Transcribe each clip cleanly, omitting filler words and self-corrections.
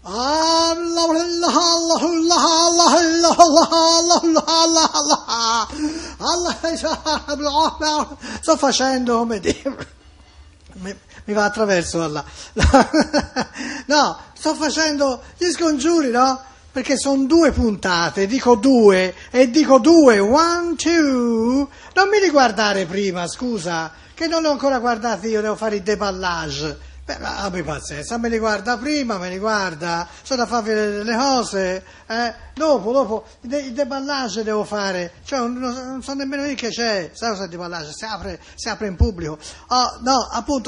Sto facendo come dire. Mi va attraverso Allah. No, sto facendo gli scongiuri, no? Perché sono 2 puntate, dico 2 e dico 2, 1, 2. Non mi riguardare prima, scusa, che non ho ancora guardato io, devo fare il deballage. Beh, abbi pazienza, me li guarda prima, me li guarda, c'ho da fare le cose, dopo, il deballage devo fare, cioè non so nemmeno io che c'è, sai cosa è il deballage? Si apre in pubblico, no, appunto,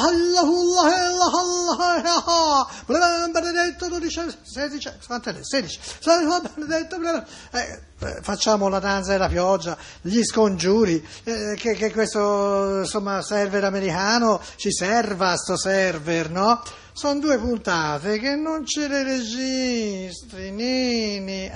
benedetto 12, 16, 16, benedetto, facciamo la danza della pioggia, gli scongiuri, che questo insomma server americano ci serva sto server, no? Sono 2 puntate che non ce le registri, Nini,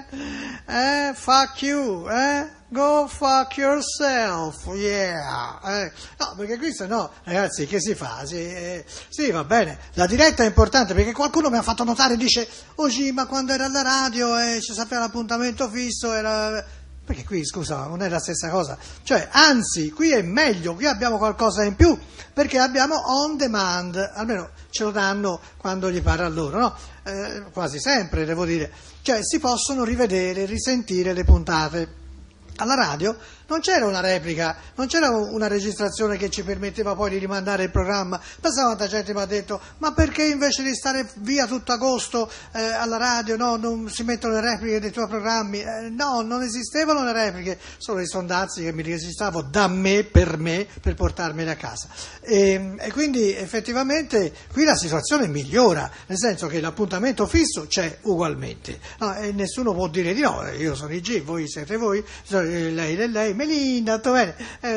fuck you, go fuck yourself, yeah, no, perché qui se no, ragazzi, che si fa? Sì, va bene, la diretta è importante perché qualcuno mi ha fatto notare, dice, ma quando era alla radio ci sapeva l'appuntamento fisso, perché qui, scusa, non è la stessa cosa, cioè, anzi, qui è meglio, qui abbiamo qualcosa in più, perché abbiamo on demand, almeno ce lo danno quando gli pare a loro, no? Quasi sempre, devo dire, cioè si possono rivedere, risentire le puntate. Alla radio non c'era una replica, non c'era una registrazione che ci permetteva poi di rimandare il programma. Pensavo quanta gente mi ha detto, ma perché invece di stare via tutto agosto alla radio, no, non si mettono le repliche dei tuoi programmi? No, non esistevano le repliche, solo i sondazzi che mi registravo da me, per portarmeli a casa. E quindi effettivamente qui la situazione migliora, nel senso che l'appuntamento fisso c'è ugualmente, no, e nessuno può dire di no, io sono il G, voi siete voi, lei è lei, Melinda, tutto bene,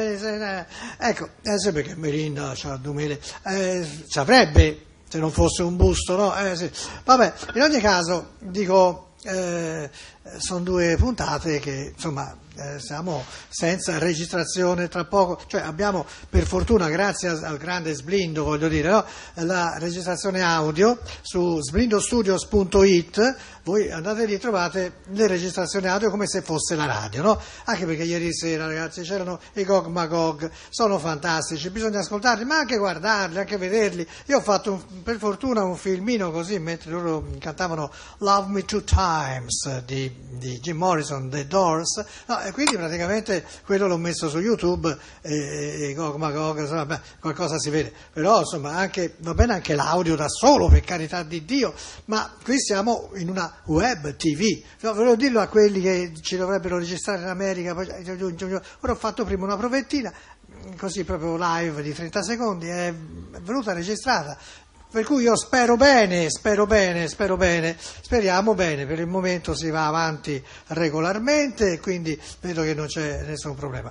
ecco, sempre che Melinda c'ha 2000, ci avrebbe se non fosse un busto, no? Sì. Vabbè, in ogni caso dico, sono 2 puntate che insomma siamo senza registrazione tra poco, cioè abbiamo per fortuna, grazie al grande Sblindo, voglio dire, no? La registrazione audio su sblindostudios.it, voi andate lì e trovate le registrazioni audio come se fosse la radio, no? Anche perché ieri sera, ragazzi, c'erano i Gog Magog, sono fantastici, bisogna ascoltarli, ma anche guardarli, anche vederli. Io ho fatto per fortuna un filmino così mentre loro cantavano Love Me Two Times di Jim Morrison, The Doors, no? E quindi praticamente quello l'ho messo su YouTube e Gog Magog, insomma, beh, qualcosa si vede, però insomma anche, va bene anche l'audio da solo, per carità di Dio, ma qui siamo in una web TV, volevo dirlo a quelli che ci dovrebbero registrare in America, poi, ora ho fatto prima una provettina, così proprio live di 30 secondi, è venuta registrata. Per cui io speriamo bene, per il momento si va avanti regolarmente, quindi vedo che non c'è nessun problema.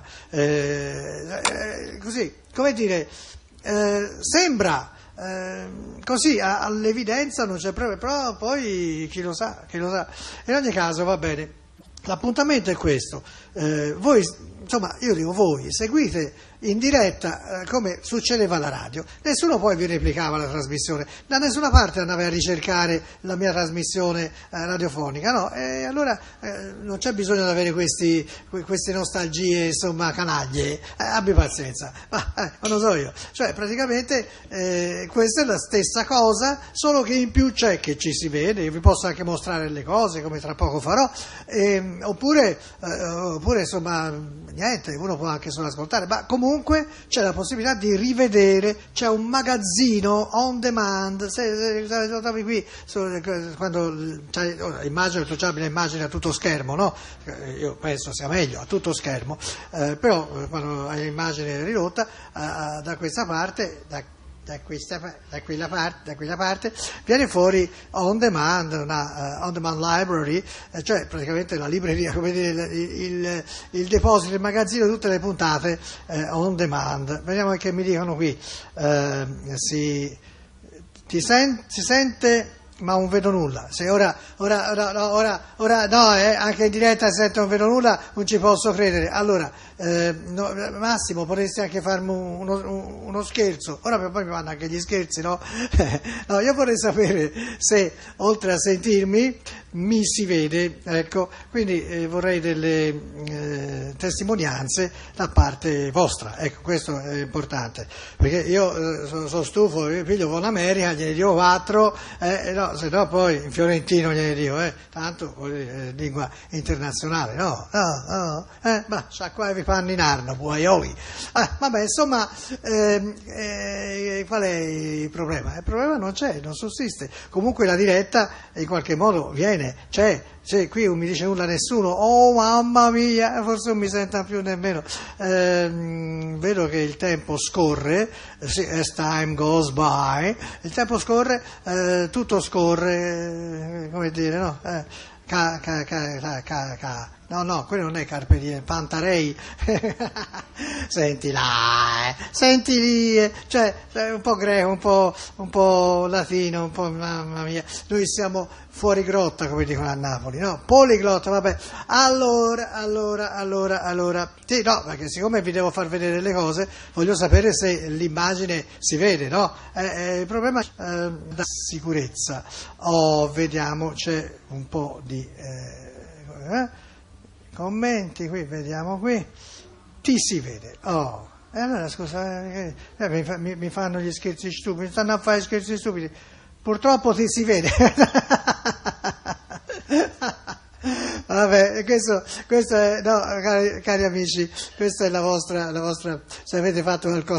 Così, come dire, sembra così all'evidenza non c'è problema, però poi chi lo sa. In ogni caso va bene, l'appuntamento è questo, voi, insomma, io dico voi, seguite in diretta come succedeva alla radio, nessuno poi vi replicava la trasmissione, da nessuna parte andava a ricercare la mia trasmissione radiofonica, no? E allora non c'è bisogno di avere queste nostalgie, insomma, canaglie, abbi pazienza, ma non so io, cioè praticamente questa è la stessa cosa, solo che in più c'è che ci si vede, io vi posso anche mostrare le cose come tra poco farò, oppure insomma niente, uno può anche solo ascoltare, ma comunque c'è la possibilità di rivedere, c'è un magazzino on demand, se trovi qui, quando immagino tu abbia l'immagine a tutto schermo, no? Io penso sia meglio a tutto schermo, però quando hai l'immagine ridotta da questa parte, da quella parte viene fuori on demand, una on demand library, cioè praticamente la libreria, come dire, il deposito, il magazzino di tutte le puntate on demand. Vediamo che mi dicono qui, si sente ma non vedo nulla. Se ora no, anche in diretta se non vedo nulla, non ci posso credere. Allora, no, Massimo, potresti anche farmi uno scherzo. Ora poi mi fanno anche gli scherzi, no? No, io vorrei sapere se, oltre a sentirmi, mi si vede, ecco, quindi vorrei delle testimonianze da parte vostra, ecco, questo è importante, perché io sono stufo, mio figlio va in America, gliene dico 4, no, se no poi in fiorentino gliene dico, tanto lingua internazionale, no, ma sciacquavi i panni in arno, puoi oi. Vabbè, insomma, qual è il problema? Il problema non c'è, non sussiste, comunque la diretta in qualche modo viene. C'è, qui non mi dice nulla nessuno, oh mamma mia, forse non mi senta più nemmeno, vedo che il tempo scorre, as time goes by, il tempo scorre, tutto scorre, come dire, no? No, quello non è Carpe Diem, Pantarei. Senti là, senti lì, cioè un po' greco, un po' latino, un po', mamma mia, noi siamo fuori grotta, come dicono a Napoli, no? Poliglotta, vabbè. Allora, sì, no, perché siccome vi devo far vedere le cose, voglio sapere se l'immagine si vede, no? Il problema è la sicurezza. Vediamo, c'è un po' di commenti qui, vediamo qui, ti si vede, e allora scusa, mi fanno gli scherzi stupidi, stanno a fare scherzi stupidi, purtroppo ti si vede. Vabbè, questo è, no, cari amici, questa è la vostra, se avete fatto qualcosa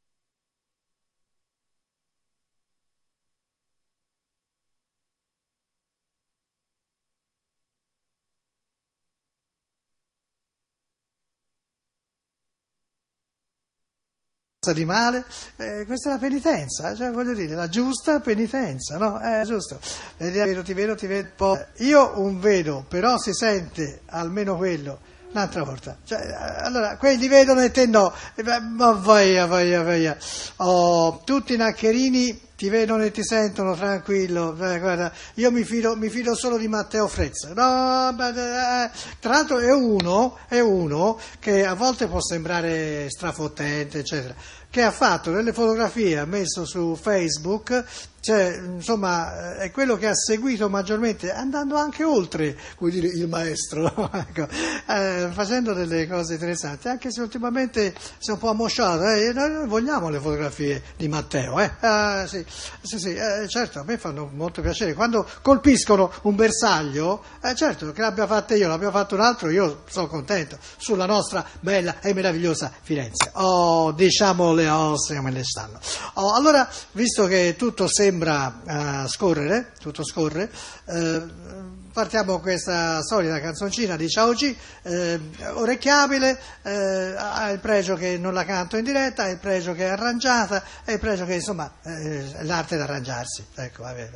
di male, questa è la penitenza, cioè voglio dire, la giusta penitenza, no? È giusto. Ti vedo, io un vedo, però si sente almeno quello, un'altra volta. Cioè, allora, quelli vedono e te no, ma vai. Tutti i naccherini ti vedono e ti sentono, tranquillo, guarda, io mi fido solo di Matteo Frezza, no, tra l'altro è uno che a volte può sembrare strafottente, eccetera, che ha fatto delle fotografie, ha messo su Facebook, cioè, insomma, è quello che ha seguito maggiormente, andando anche oltre, vuol dire, il maestro, ecco, facendo delle cose interessanti, anche se ultimamente si è un po' ammosciato, noi vogliamo le fotografie di Matteo, sì, certo, a me fanno molto piacere, quando colpiscono un bersaglio, certo, che l'abbia fatta io, l'abbia fatto un altro, io sono contento, sulla nostra bella e meravigliosa Firenze, diciamo le osse come le stanno. Allora, visto che tutto sembra scorrere, tutto scorre, partiamo con questa solita canzoncina di Ciao G, orecchiabile, ha il pregio che non la canto in diretta, ha il pregio che è arrangiata, e il pregio che insomma è l'arte di arrangiarsi. Ecco, vabbè.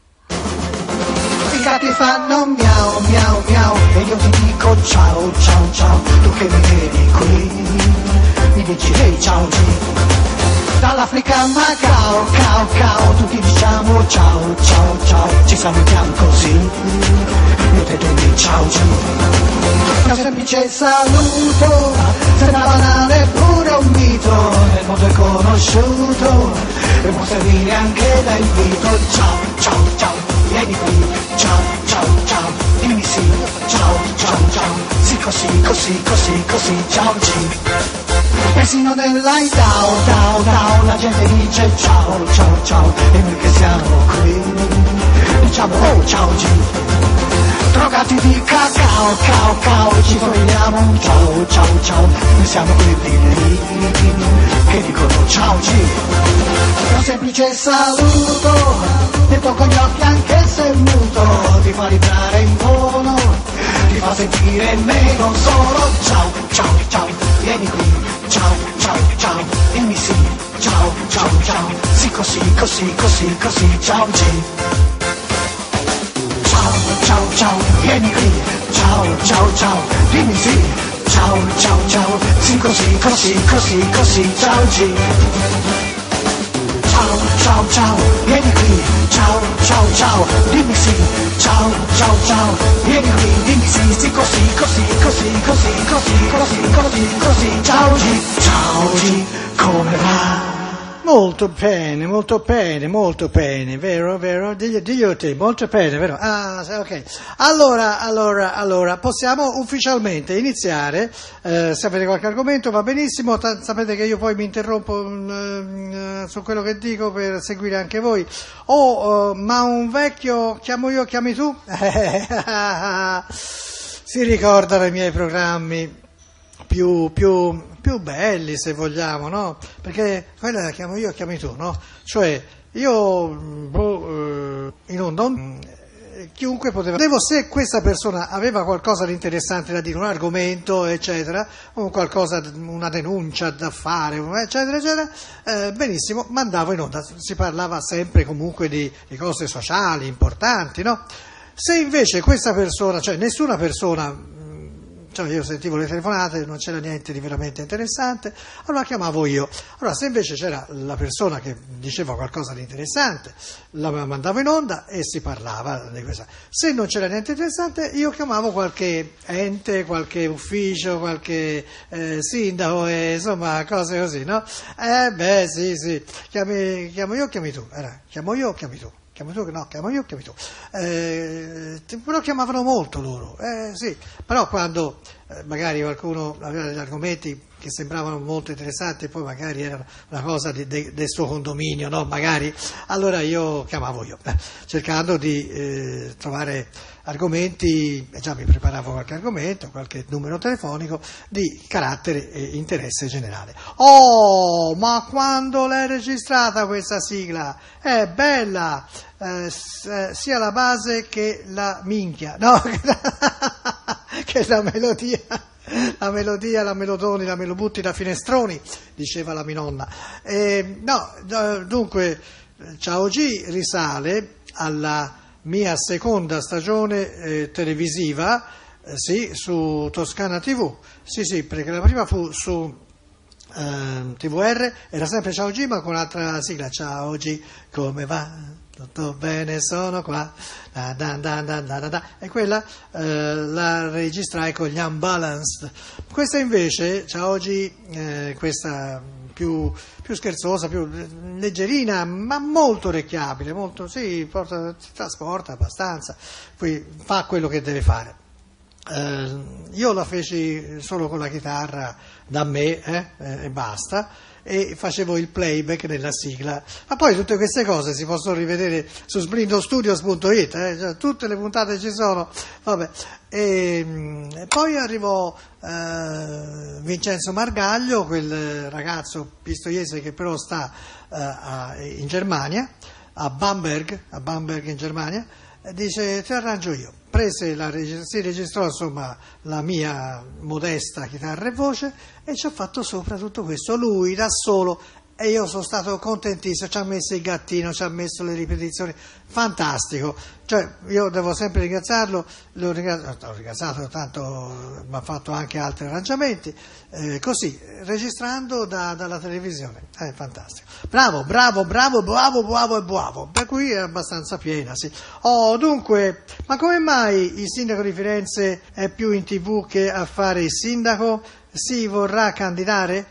I gatti fanno miau miau miau e io ti dico ciao ciao ciao, tu che mi vedi qui mi dici hey ciao G. Dall'Africa a Macao, cao, cao, tutti diciamo ciao, ciao, ciao, ci salutiamo così, io te dico ciao, un semplice saluto, sembra banale pure un mito, nel mondo è conosciuto, e può servire anche da invito, ciao, ciao, ciao, vieni qui, ciao, ciao, ciao, dimmi sì, ciao, ciao, ciao, sì così, ciao, persino nell'Aidao, la gente dice ciao, ciao, ciao, e noi che siamo qui, diciamo oh ciao G. Drogati di cacao, cao, cao, ci togliamo un ciao, ciao, ciao, noi siamo quelli lì, che dicono ciao G. Un semplice saluto, detto con gli occhi anche se muto, ti fa vibrare in tono, ti fa sentire meno solo, ciao, ciao, ciao, vieni qui. Ciao, ciao, ciao, dimmi sì, ciao, ciao, ciao, sì così, ciao G. Ciao, ciao, ciao, vieni qui, ciao, ciao, ciao, dimmi sì, ciao, ciao, ciao, sì così, ciao G. Ciao, ciao, ciao, vieni qui, ciao, ciao, ciao, così, così, ciao G, come va? Molto bene, vero, diglielo te, molto bene, vero? Ah, ok. Allora, possiamo ufficialmente iniziare, se avete qualche argomento va benissimo, sapete che io poi mi interrompo su quello che dico per seguire anche voi. Ma un vecchio, chiamo io, chiami tu? Si ricorda dei miei programmi più belli, se vogliamo, no? Perché quella la chiamo io, chiami tu, no? Cioè, io in onda chiunque poteva, se questa persona aveva qualcosa di interessante da dire, un argomento, eccetera, o qualcosa, una denuncia da fare, eccetera, benissimo, mandavo in onda. Si parlava sempre comunque di cose sociali importanti, no? Se invece questa persona, cioè nessuna persona, cioè io sentivo le telefonate, non c'era niente di veramente interessante, allora chiamavo io. Allora se invece c'era la persona che diceva qualcosa di interessante, la mandavo in onda e si parlava di questa. Se non c'era niente interessante, io chiamavo qualche ente, qualche ufficio, qualche sindaco, insomma cose così, no? Sì, chiamo io, chiami tu. Chiamo io, chiami tu. Chiamo io, chiami tu. Però chiamavano molto loro, sì. Però quando magari qualcuno aveva degli argomenti che sembravano molto interessanti e poi magari era una cosa del suo condominio, no? Magari, allora io chiamavo io, cercando di trovare argomenti, già mi preparavo qualche argomento, qualche numero telefonico di carattere e interesse generale. Oh, ma quando l'hai registrata questa sigla? È bella, sia la base che la minchia, no? Che la melodia, la melodoni, la melobutti da finestroni, diceva la mia nonna. Dunque, Ciao G risale alla mia seconda stagione televisiva, sì, su Toscana TV, sì, perché la prima fu su TVR, era sempre Ciao G ma con un'altra sigla, Ciao G, come va? Tutto bene, sono qua, e quella la registrai con gli Unbalanced. Questa invece, Ciao G, questa più scherzosa, più leggerina, ma molto orecchiabile, molto, sì, si trasporta abbastanza, poi fa quello che deve fare. Io la feci solo con la chitarra da me e basta, e facevo il playback nella sigla, ma poi tutte queste cose si possono rivedere su sblindostudios.it, cioè, tutte le puntate ci sono, vabbè. E poi arrivò Vincenzo Margaglio, quel ragazzo pistoiese che però sta in Germania, a Bamberg in Germania, e dice ti arrangio io. Si registrò insomma la mia modesta chitarra e voce e ci ha fatto sopra tutto questo lui da solo, e io sono stato contentissimo, ci ha messo il gattino, ci ha messo le ripetizioni, fantastico, cioè io devo sempre ringraziarlo, l'ho ringraziato tanto, mi ha fatto anche altri arrangiamenti, così, registrando dalla televisione, fantastico, bravo, per cui è abbastanza piena, sì. Dunque, ma come mai il sindaco di Firenze è più in TV che a fare il sindaco? Si vorrà candidare?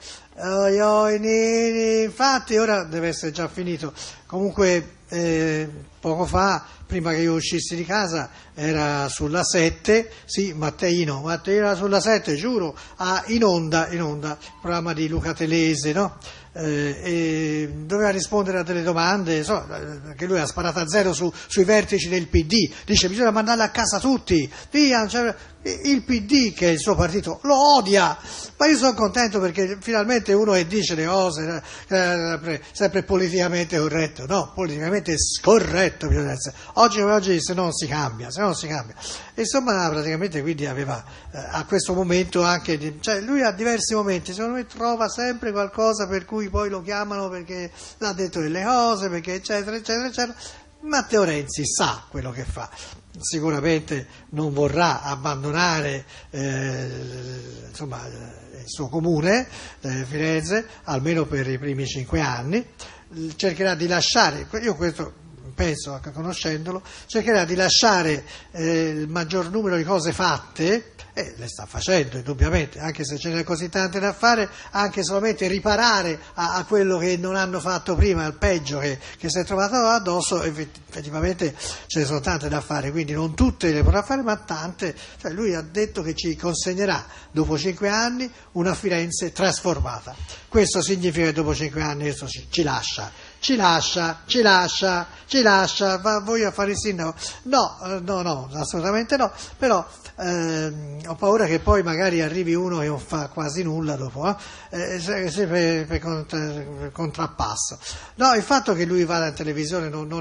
Infatti ora deve essere già finito. Comunque poco fa, prima che io uscissi di casa, era sulla 7, sì, Matteino era sulla 7, giuro, in onda, programma di Luca Telese, no? E doveva rispondere a delle domande, che lui ha sparato a zero sui vertici del PD, dice bisogna mandarli a casa tutti, via, cioè, il PD, che è il suo partito, lo odia, ma io sono contento perché finalmente uno che dice le cose sempre politicamente corretto, no, politicamente scorretto bisogna essere. Oggi se non si cambia. Insomma, praticamente quindi aveva a questo momento anche, cioè lui a diversi momenti, secondo me trova sempre qualcosa per cui poi lo chiamano perché l'ha detto delle cose, perché eccetera. Matteo Renzi sa quello che fa, sicuramente non vorrà abbandonare il suo comune, Firenze, almeno per i primi 5 anni, cercherà di lasciare, io questo penso, anche conoscendolo, cercherà di lasciare il maggior numero di cose fatte, e le sta facendo indubbiamente, anche se ce n'è così tante da fare, anche solamente riparare a quello che non hanno fatto prima, al peggio che si è trovato addosso, effettivamente ce ne sono tante da fare, quindi non tutte le potrà fare, ma tante. Cioè lui ha detto che ci consegnerà dopo 5 anni una Firenze trasformata. Questo significa che dopo 5 anni ci lascia, va voi a fare il sindaco? No, assolutamente no, però ho paura che poi magari arrivi uno che non fa quasi nulla dopo, per contrappasso. No, il fatto che lui vada in televisione non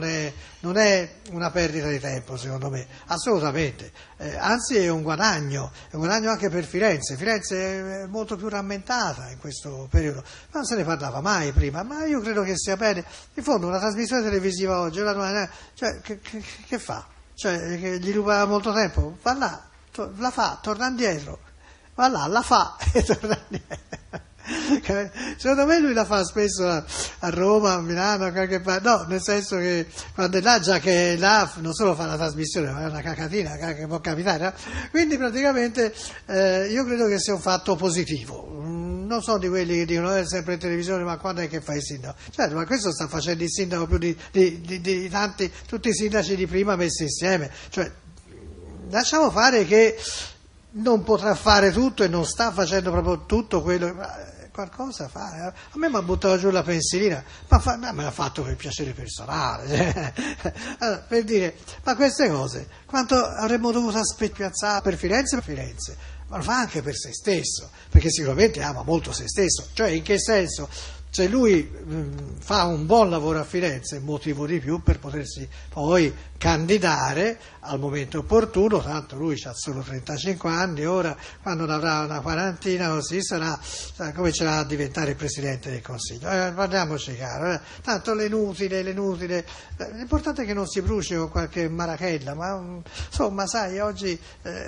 è una perdita di tempo, secondo me, assolutamente, anzi è un guadagno anche per Firenze. Firenze è molto più rammentata in questo periodo, non se ne parlava mai prima, ma io credo che sia bene. In fondo una trasmissione televisiva oggi, cioè, che fa? Cioè, che gli ruba molto tempo? Va là, la fa, torna indietro, va là, la fa e torna indietro. Secondo me lui la fa spesso a Roma, a Milano, a qualche parte, no, nel senso che quando è là, già che è là, non solo fa la trasmissione, ma è una cacatina che può capitare, no? Quindi praticamente io credo che sia un fatto positivo. Non sono di quelli che dicono sempre in televisione, ma quando è che fai il sindaco? Certo, ma questo sta facendo il sindaco più di tanti, tutti i sindaci di prima messi insieme. Cioè, lasciamo fare che non potrà fare tutto e non sta facendo proprio tutto quello. Qualcosa fa. A me mi ha buttato giù la pensilina, ma me l'ha fatto per piacere personale. Allora, per dire, ma queste cose, quanto avremmo dovuto piazzare per Firenze, ma lo fa anche per se stesso, perché sicuramente ama molto se stesso. Cioè, in che senso? Se lui fa un buon lavoro a Firenze, motivo di più per potersi poi candidare al momento opportuno, tanto lui ha solo 35 anni, ora quando ne avrà una quarantina così comincerà a diventare Presidente del Consiglio. Parliamoci chiaro, tanto l'inutile, l'importante è che non si bruci con qualche marachella, ma insomma sai, oggi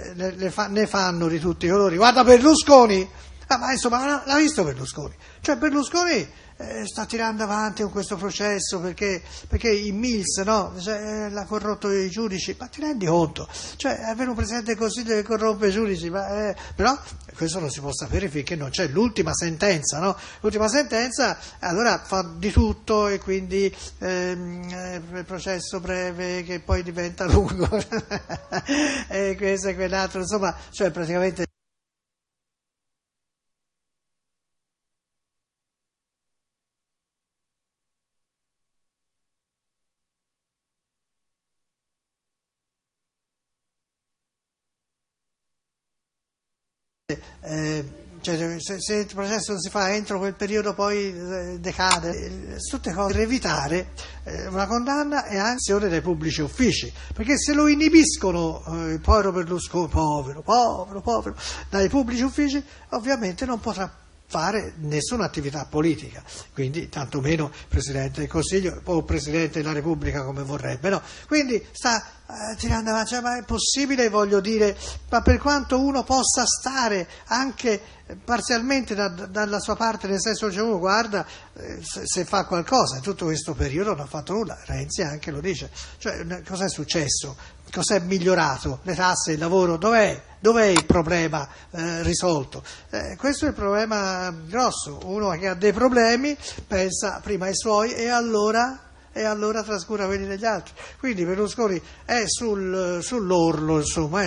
ne fanno di tutti i colori. Guarda Berlusconi! Ma insomma, l'ha visto Berlusconi? Cioè Berlusconi sta tirando avanti con questo processo perché il Mills, no? Cioè, l'ha corrotto i giudici, ma ti rendi conto? Cioè avere un Presidente del Consiglio che corrompe i giudici, però questo non si può sapere finché non c'è l'ultima sentenza, no? L'ultima sentenza allora fa di tutto e quindi il processo breve che poi diventa lungo e questo e quell'altro, insomma, cioè praticamente cioè, se il processo non si fa entro quel periodo poi decade, tutte cose per evitare una condanna e anzione dai pubblici uffici, perché se lo inibiscono il povero Berlusconi, povero, dai pubblici uffici, ovviamente non potrà fare nessuna attività politica, quindi tantomeno Presidente del Consiglio o Presidente della Repubblica come vorrebbe, no? Quindi sta tirando avanti, cioè, ma è possibile, voglio dire, ma per quanto uno possa stare anche parzialmente dalla sua parte, nel senso che uno guarda se fa qualcosa, in tutto questo periodo non ha fatto nulla, Renzi anche lo dice, cioè cosa è successo? Cos'è migliorato? Le tasse, il lavoro, dov'è il problema risolto? Questo è il problema grosso. Uno che ha dei problemi pensa prima ai suoi e allora trascura quelli degli altri. Quindi Berlusconi è sull'orlo, insomma,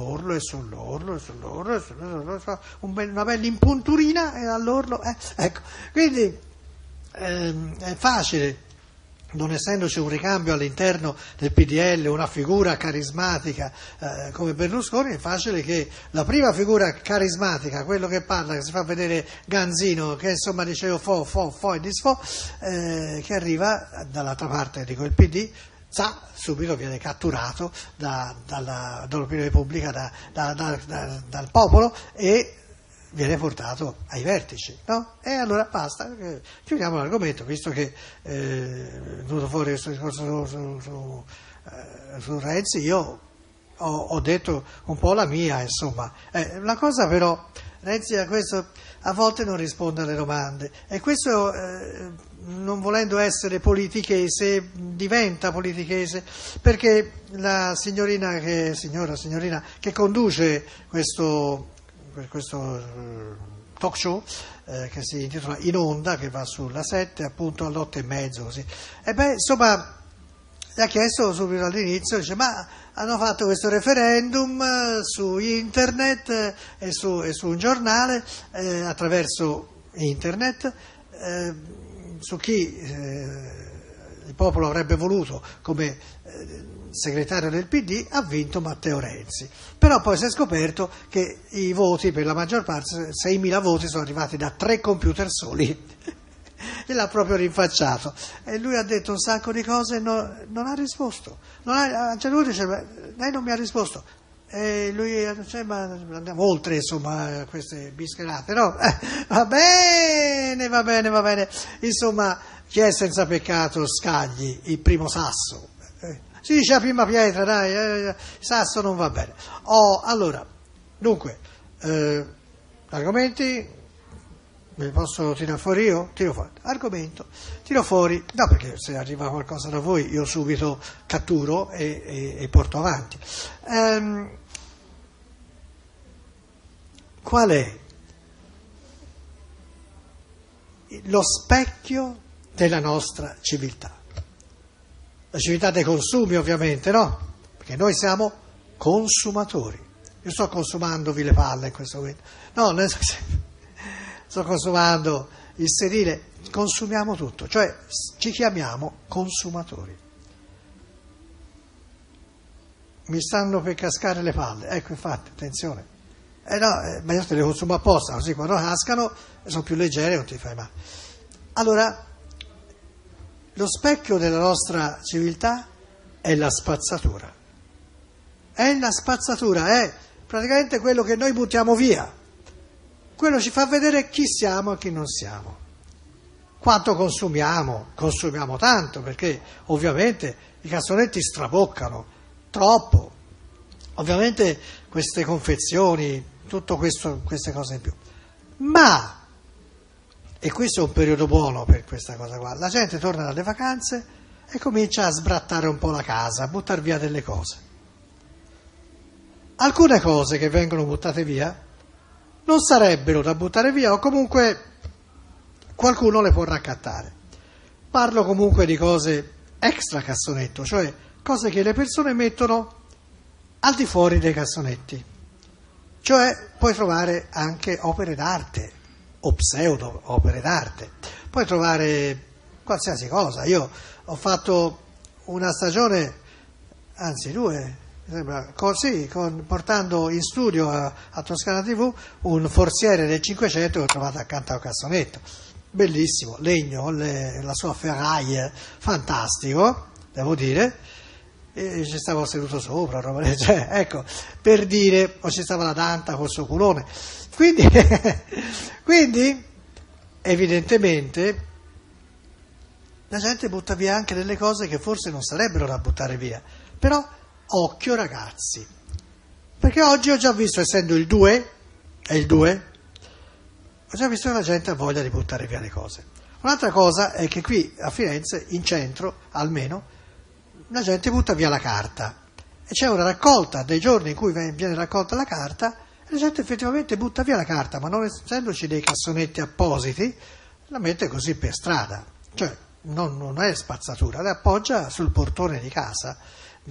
una bella impunturina e all'orlo, ecco. Quindi è facile. Non essendoci un ricambio all'interno del PDL, una figura carismatica come Berlusconi, è facile che la prima figura carismatica, quello che parla, che si fa vedere ganzino, che insomma dice fo e disfo, che arriva dall'altra parte di quel PD, subito viene catturato dall'opinione pubblica, dal popolo e viene portato ai vertici, no? E allora basta, chiudiamo l'argomento, visto che è venuto fuori questo discorso su Renzi, io ho detto un po' la mia, insomma. La cosa però, Renzi a volte non risponde alle domande, e questo non volendo essere politichese, diventa politichese, perché la signorina che conduce questo talk show, che si intitola In Onda, che va sulla 7 appunto alle 8:30 così. E beh, insomma, gli ha chiesto subito all'inizio, dice: ma hanno fatto questo referendum su internet e su un giornale, attraverso internet, su chi il popolo avrebbe voluto come segretario del PD. Ha vinto Matteo Renzi. Però poi si è scoperto che i voti, per la maggior parte, 6.000 voti, sono arrivati da 3 computer soli. E l'ha proprio rinfacciato. E lui ha detto un sacco di cose e non ha risposto. A un certo punto dice: lei non mi ha risposto. E lui dice: ma andiamo oltre, insomma, queste bischerate, no? Va bene. Insomma, chi è senza peccato scagli il primo sasso. Si dice la prima pietra, dai, il sasso non va bene. Allora, dunque, argomenti, me posso tirare fuori io? Tiro fuori. Argomento, tiro fuori, no, perché se arriva qualcosa da voi io subito catturo e porto avanti. Qual è lo specchio della nostra civiltà? La civiltà dei consumi, ovviamente, no? Perché noi siamo consumatori. Io sto consumandovi le palle in questo momento. No, sto consumando il sedile, consumiamo tutto, cioè ci chiamiamo consumatori. Mi stanno per cascare le palle, ecco, infatti, attenzione. Ma io te le consumo apposta, così quando cascano sono più leggere e non ti fai male. Allora, lo specchio della nostra civiltà è la spazzatura. È la spazzatura, è praticamente quello che noi buttiamo via. Quello ci fa vedere chi siamo e chi non siamo. Quanto consumiamo? Consumiamo tanto, perché ovviamente i cassonetti straboccano troppo. Ovviamente queste confezioni, tutto questo, queste cose in più. Ma, e questo è un periodo buono per questa cosa qua, la gente torna dalle vacanze e comincia a sbrattare un po' la casa, a buttare via delle cose. Alcune cose che vengono buttate via non sarebbero da buttare via, o comunque qualcuno le può raccattare. Parlo comunque di cose extra cassonetto, cioè cose che le persone mettono al di fuori dei cassonetti. Cioè puoi trovare anche opere d'arte o pseudo opere d'arte, puoi trovare qualsiasi cosa. Io ho fatto una stagione, anzi 2, mi sembra, portando in studio a Toscana TV un forziere del 500 che ho trovato accanto al cassonetto, bellissimo, legno, la sua ferraille, fantastico, devo dire. E ci stavo seduto sopra, cioè, ecco, per dire, o ci stava la Danta col suo culone. Quindi, evidentemente, la gente butta via anche delle cose che forse non sarebbero da buttare via. Però, occhio ragazzi, perché oggi ho già visto, essendo il 2, ho già visto che la gente ha voglia di buttare via le cose. Un'altra cosa è che qui a Firenze, in centro, almeno, la gente butta via la carta e c'è una raccolta dei giorni in cui viene raccolta la carta e la gente effettivamente butta via la carta, ma non essendoci dei cassonetti appositi la mette così per strada, cioè non è spazzatura, la appoggia sul portone di casa,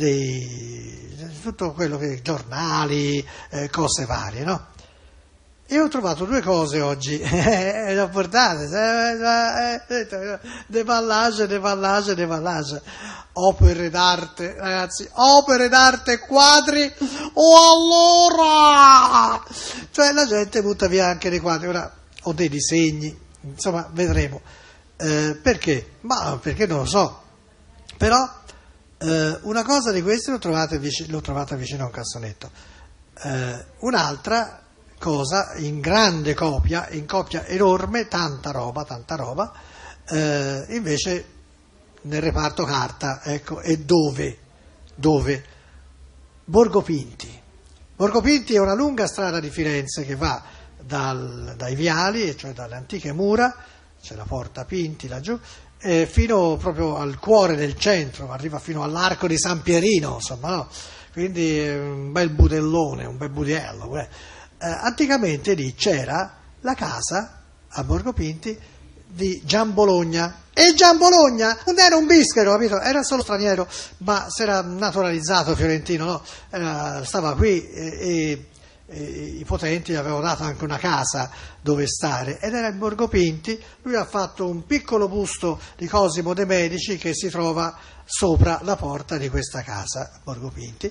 tutto quello che giornali, cose varie, no? Io ho trovato 2 cose oggi, le ho portate, deballage, opere d'arte, ragazzi, opere d'arte, quadri, allora! Cioè la gente butta via anche dei quadri, ora ho dei disegni, insomma, vedremo. Perché? Ma perché non lo so, però una cosa di queste l'ho trovata vicino a un cassonetto, un'altra cosa in grande copia, in copia enorme, tanta roba, invece nel reparto carta, ecco. E dove? Borgo Pinti è una lunga strada di Firenze che va dai viali, cioè dalle antiche mura, c'è la Porta Pinti laggiù, fino proprio al cuore del centro, arriva fino all'Arco di San Pierino, insomma, no? Quindi un bel budellone, un bel budello. Anticamente lì c'era la casa a Borgo Pinti di Gian Bologna, e Gian Bologna non era un bischero, capito? Era solo straniero, ma si era naturalizzato fiorentino, no? Stava qui e i potenti gli avevano dato anche una casa dove stare, ed era in Borgo Pinti. Lui ha fatto un piccolo busto di Cosimo de' Medici che si trova sopra la porta di questa casa a Borgo Pinti,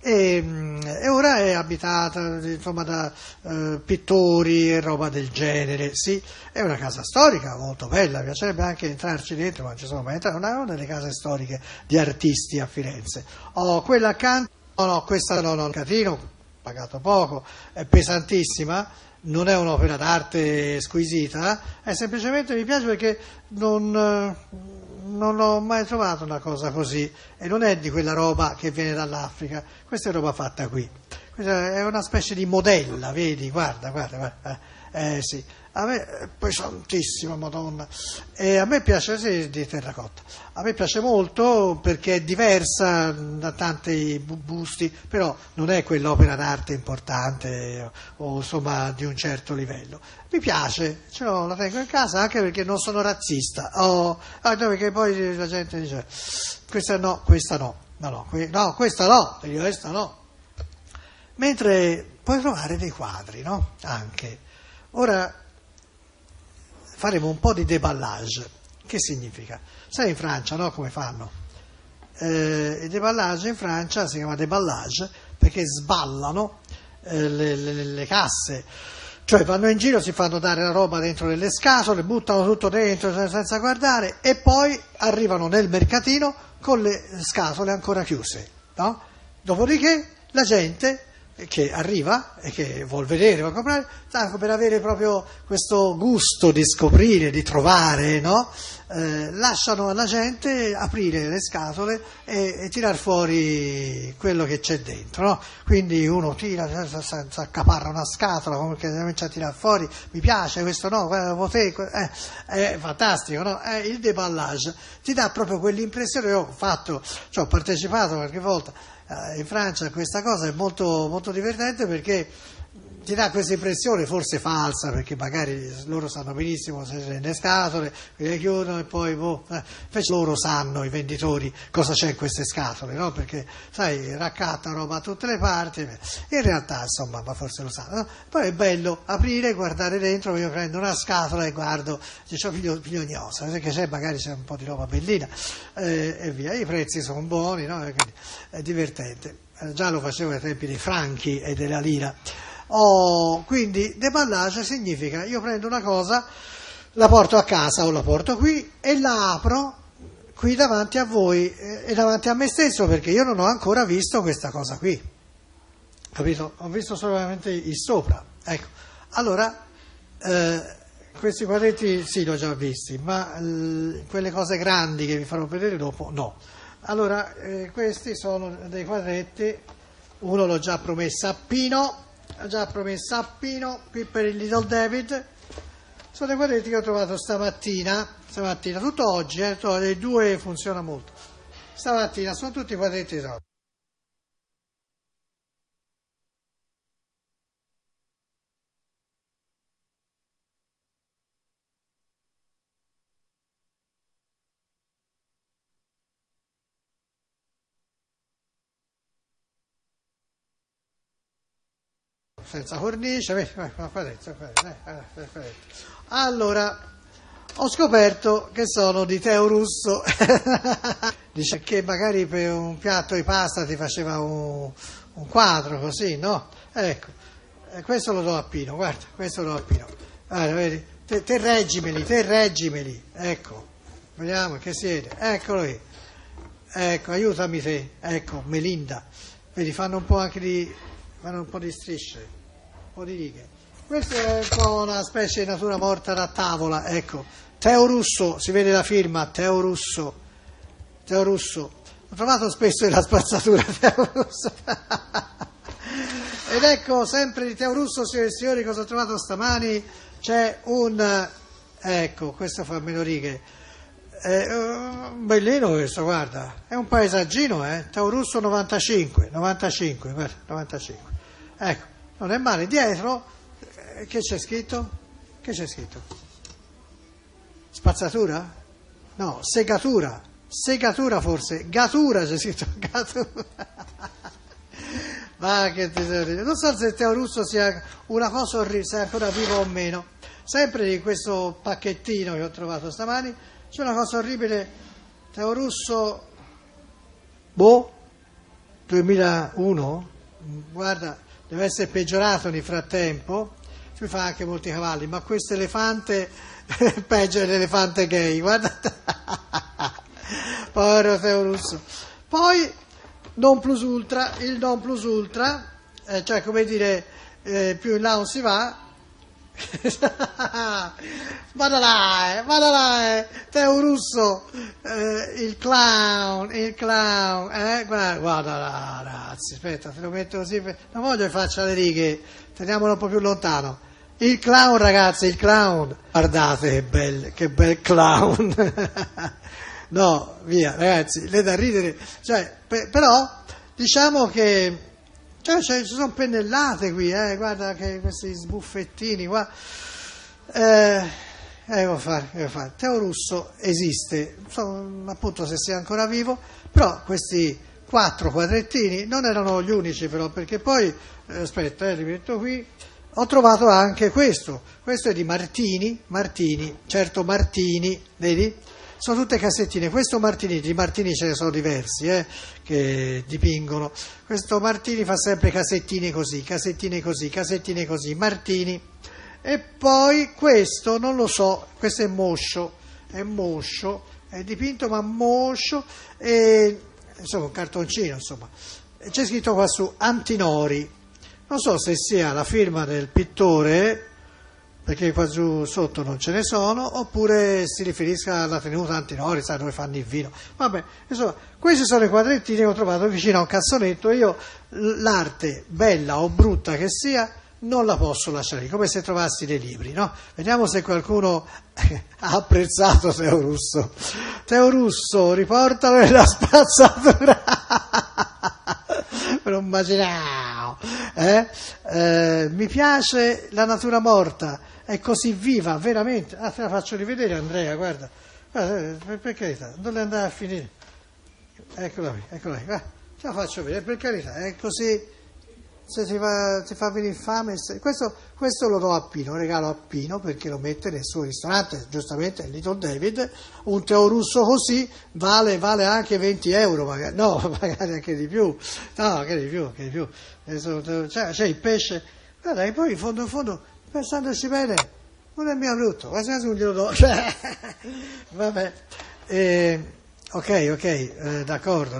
e ora è abitata, insomma, da pittori e roba del genere. Sì, è una casa storica molto bella, mi piacerebbe anche entrarci dentro, ma non ci sono mai entrato. È una delle case storiche di artisti a Firenze. Quella accanto, no, questa no, Catino, pagato poco, è pesantissima, non è un'opera d'arte squisita, semplicemente mi piace perché non ho mai trovato una cosa così, e non è di quella roba che viene dall'Africa, questa è roba fatta qui, questa è una specie di modella, vedi, guarda, sì, a me, poi santissima Madonna, e a me piace, sì, di terracotta, a me piace molto perché è diversa da tanti busti, però non è quell'opera d'arte importante o insomma di un certo livello. Mi piace, la tengo in casa anche perché non sono razzista, perché poi la gente dice questa no, questa no, questa no. Mentre puoi trovare dei quadri, no? Anche. Ora faremo un po' di déballage. Che significa? Sai in Francia, no? Come fanno? Il déballage in Francia si chiama déballage perché sballano le casse, cioè vanno in giro, si fanno dare la roba dentro nelle scatole, buttano tutto dentro senza guardare, e poi arrivano nel mercatino con le scatole ancora chiuse, no? Dopodiché la gente che arriva e che vuol vedere, vuol comprare, per avere proprio questo gusto di scoprire, di trovare, no? Lasciano alla gente aprire le scatole e tirar fuori quello che c'è dentro, no? Quindi uno tira, si accaparra una scatola, comincia a tirare fuori, mi piace questo, no? È fantastico, no? Il déballage ti dà proprio quell'impressione. Io ho partecipato qualche volta in Francia, questa cosa è molto, molto divertente perché ti dà questa impressione, forse falsa, perché magari loro sanno benissimo se c'è nelle scatole, le chiudono e poi invece loro sanno, i venditori, cosa c'è in queste scatole, no? Perché sai, raccatta roba da tutte le parti, in realtà insomma, ma forse lo sanno, no? Poi è bello aprire, guardare dentro. Io prendo una scatola e guardo, dice figliosa, perché magari c'è un po' di roba bellina, e via, i prezzi sono buoni, no? Quindi è divertente, già lo facevo ai tempi dei franchi e della lira. Quindi déballage significa io prendo una cosa, la porto a casa o la porto qui e la apro qui davanti a voi e davanti a me stesso, perché io non ho ancora visto questa cosa qui, capito? Ho visto solamente il sopra, ecco. Allora questi quadretti sì, li ho già visti, ma quelle cose grandi che vi farò vedere dopo no. Allora questi sono dei quadretti, uno l'ho già promesso a Pino, qui per il Little David. Sono dei quadretti che ho trovato stamattina, tutto oggi, i due funziona molto. Stamattina sono tutti quadretti di solito. Senza cornice, allora ho scoperto che sono di Teo Russo. Dice che magari per un piatto di pasta ti faceva un quadro così, no? Ecco, questo lo do a Pino, guarda, questo lo do a Pino, guarda, vedi, te reggimeli, ecco, vediamo che siete, eccolo lì, ecco, aiutami te, ecco, Melinda, vedi, fanno un po' di strisce, un po' di righe. Questa è un po' una specie di natura morta da tavola, ecco. Teo Russo, si vede la firma, Teo Russo. Ho trovato spesso nella spazzatura Teo Russo. Ed ecco, sempre di Teo Russo, signore e signori, cosa ho trovato stamani? C'è un ecco, questo fa meno righe. Bellino questo, guarda, è un paesaggino, Taurus 95, guarda, 95. Ecco, non è male. Dietro, che c'è scritto? Che c'è scritto? Spazzatura? No, segatura forse, gatura c'è scritto, gatura. Ma che tesoro. Non so se il Taurus sia una cosa orribile, se è ancora vivo o meno. Sempre di questo pacchettino che ho trovato stamani c'è una cosa orribile. Taurus 2001, guarda, deve essere peggiorato nel frattempo, ci fa anche molti cavalli, ma questo elefante è peggio dell'elefante gay, guarda. Povero Taurus. Poi il non plus ultra, cioè come dire, più in là non si va. Vada là, Teurusso, il clown, guarda là, ragazzi, aspetta, te lo metto così, non voglio che faccia le righe, teniamolo un po' più lontano. Il clown, ragazzi, il clown, guardate che bel clown. No, via, ragazzi, le da ridere, cioè, però diciamo che ci sono pennellate qui, guarda che questi sbuffettini qua. Devo fare. Taurus esiste, non so appunto se sia ancora vivo, però questi 4 quadrettini non erano gli unici, però, perché poi, aspetta, li metto qui, ho trovato anche questo è di Martini, certo Martini, vedi? Sono tutte cassettine. Questo Martini, di Martini ce ne sono diversi che dipingono. Questo Martini fa sempre cassettine così, Martini. E poi questo, non lo so, questo è moscio, è dipinto ma moscio, e insomma un cartoncino, insomma. C'è scritto qua su Antinori, non so se sia la firma del pittore, perché qua giù sotto non ce ne sono, oppure si riferisca alla tenuta Antinori, sai dove fanno il vino. Vabbè, insomma, questi sono i quadrettini che ho trovato vicino a un cassonetto, e io l'arte, bella o brutta che sia, non la posso lasciare lì, come se trovassi dei libri, no? Vediamo se qualcuno ha apprezzato Teurusso. Teurusso, riportalo nella spazzatura. Me lo immaginavo. Mi piace la natura morta, è così viva, veramente. Te la faccio rivedere, Andrea, guarda, per carità, non le andare a finire. Eccola qui, guarda, te la faccio vedere, per carità, è così. Se ti fa venire fame, questo lo do a Pino, regalo a Pino, perché lo mette nel suo ristorante, giustamente, Little David. Un Teurusso così vale anche 20 euro, magari, no, magari anche di più, no, che di più. C'è il pesce, guarda, e poi in fondo, pensandoci bene, non è mica brutto, quasi non glielo do, vabbè, ok, d'accordo,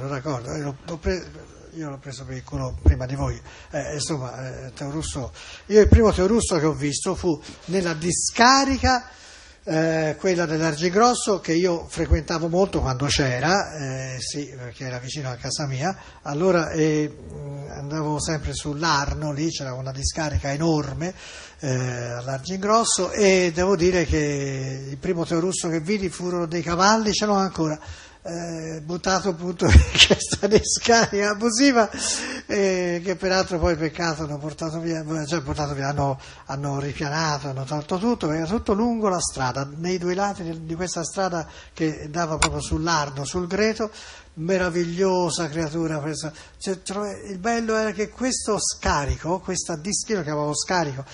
io l'ho preso per il culo prima di voi, insomma, Teurusso. Io il primo Teurusso che ho visto fu nella discarica, quella dell'Argigrosso, che io frequentavo molto quando c'era, sì, perché era vicino a casa mia. Allora andavo sempre sull'Arno, lì c'era una discarica enorme all'Argigrosso, e devo dire che il primo Teurusso che vidi furono dei cavalli, ce l'ho ancora. Buttato appunto in questa discarica abusiva, che peraltro poi peccato hanno portato via, hanno ripianato, hanno tolto tutto, era tutto lungo la strada, nei due lati di questa strada che dava proprio sull'Arno, sul Greto. Meravigliosa creatura questa. Il bello era che questo scarico, questa discarica, lo chiamavo scarico,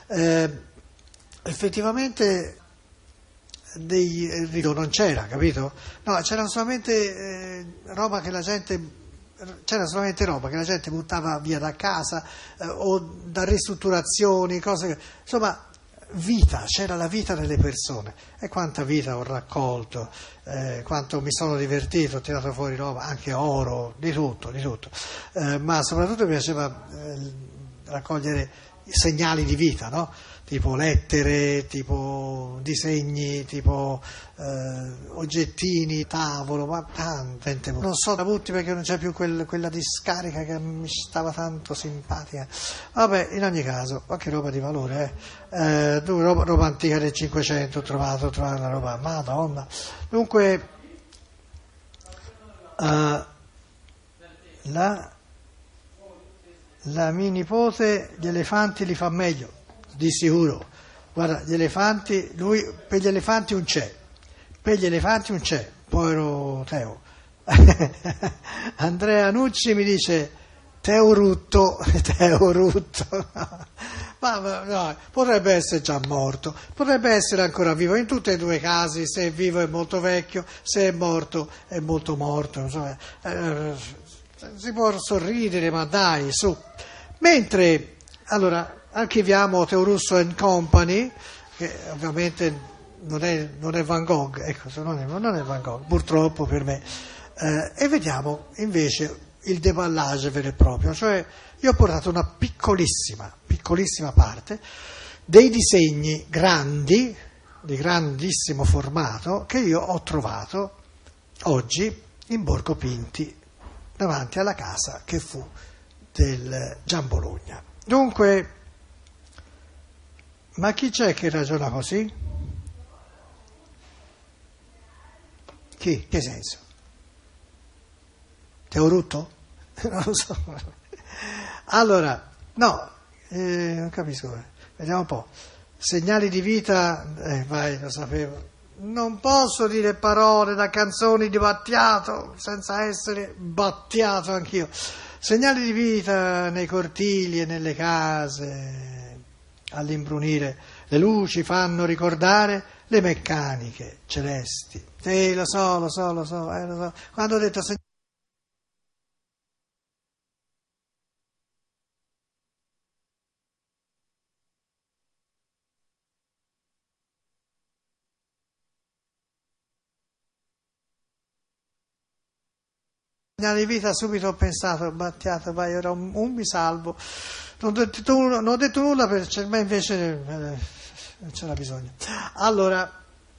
effettivamente dei rido non c'era, capito? No, c'era solamente roba che la gente buttava via da casa, o da ristrutturazioni, cose, insomma, c'era la vita delle persone. E quanta vita ho raccolto, quanto mi sono divertito, ho tirato fuori roba, anche oro, di tutto, ma soprattutto mi piaceva raccogliere segnali di vita, no? Tipo lettere, tipo disegni, tipo oggettini, tavolo, ma tante. Non so da tutti perché non c'è più quella discarica che mi stava tanto simpatica. Vabbè, in ogni caso, qualche roba di valore, roba antica del 500, ho trovato la roba, madonna. Dunque, la mia nipote gli elefanti li fa meglio, di sicuro. Guarda, gli elefanti, lui per gli elefanti un c'è, povero Teo. Andrea Nucci mi dice Teo Rutto. Ma no, potrebbe essere già morto, potrebbe essere ancora vivo, in tutti e due i casi, se è vivo è molto vecchio, se è morto è molto morto, insomma, si può sorridere, ma dai, su. Mentre, allora, archiviamo Teo Russo and Company, che ovviamente non è Van Gogh, ecco, non è Van Gogh, purtroppo per me, e vediamo invece il déballage vero e proprio, cioè io ho portato una piccolissima parte dei disegni grandi, di grandissimo formato, che io ho trovato oggi in Borgo Pinti, davanti alla casa che fu del Giambologna. Dunque, ma chi c'è che ragiona così? Chi? Che senso? Teo Rutto? Non lo so. Allora, no, non capisco. Vediamo un po'. Segnali di vita, vai, lo sapevo. Non posso dire parole da canzoni di Battiato senza essere Battiato anch'io. Segnali di vita nei cortili e nelle case, all'imbrunire le luci fanno ricordare le meccaniche celesti. Sì, lo so. Quando ho detto segnali di vita, subito ho pensato, Battiato, vai, ora mi salvo. Non ho detto nulla, ma invece non c'era bisogno. Allora,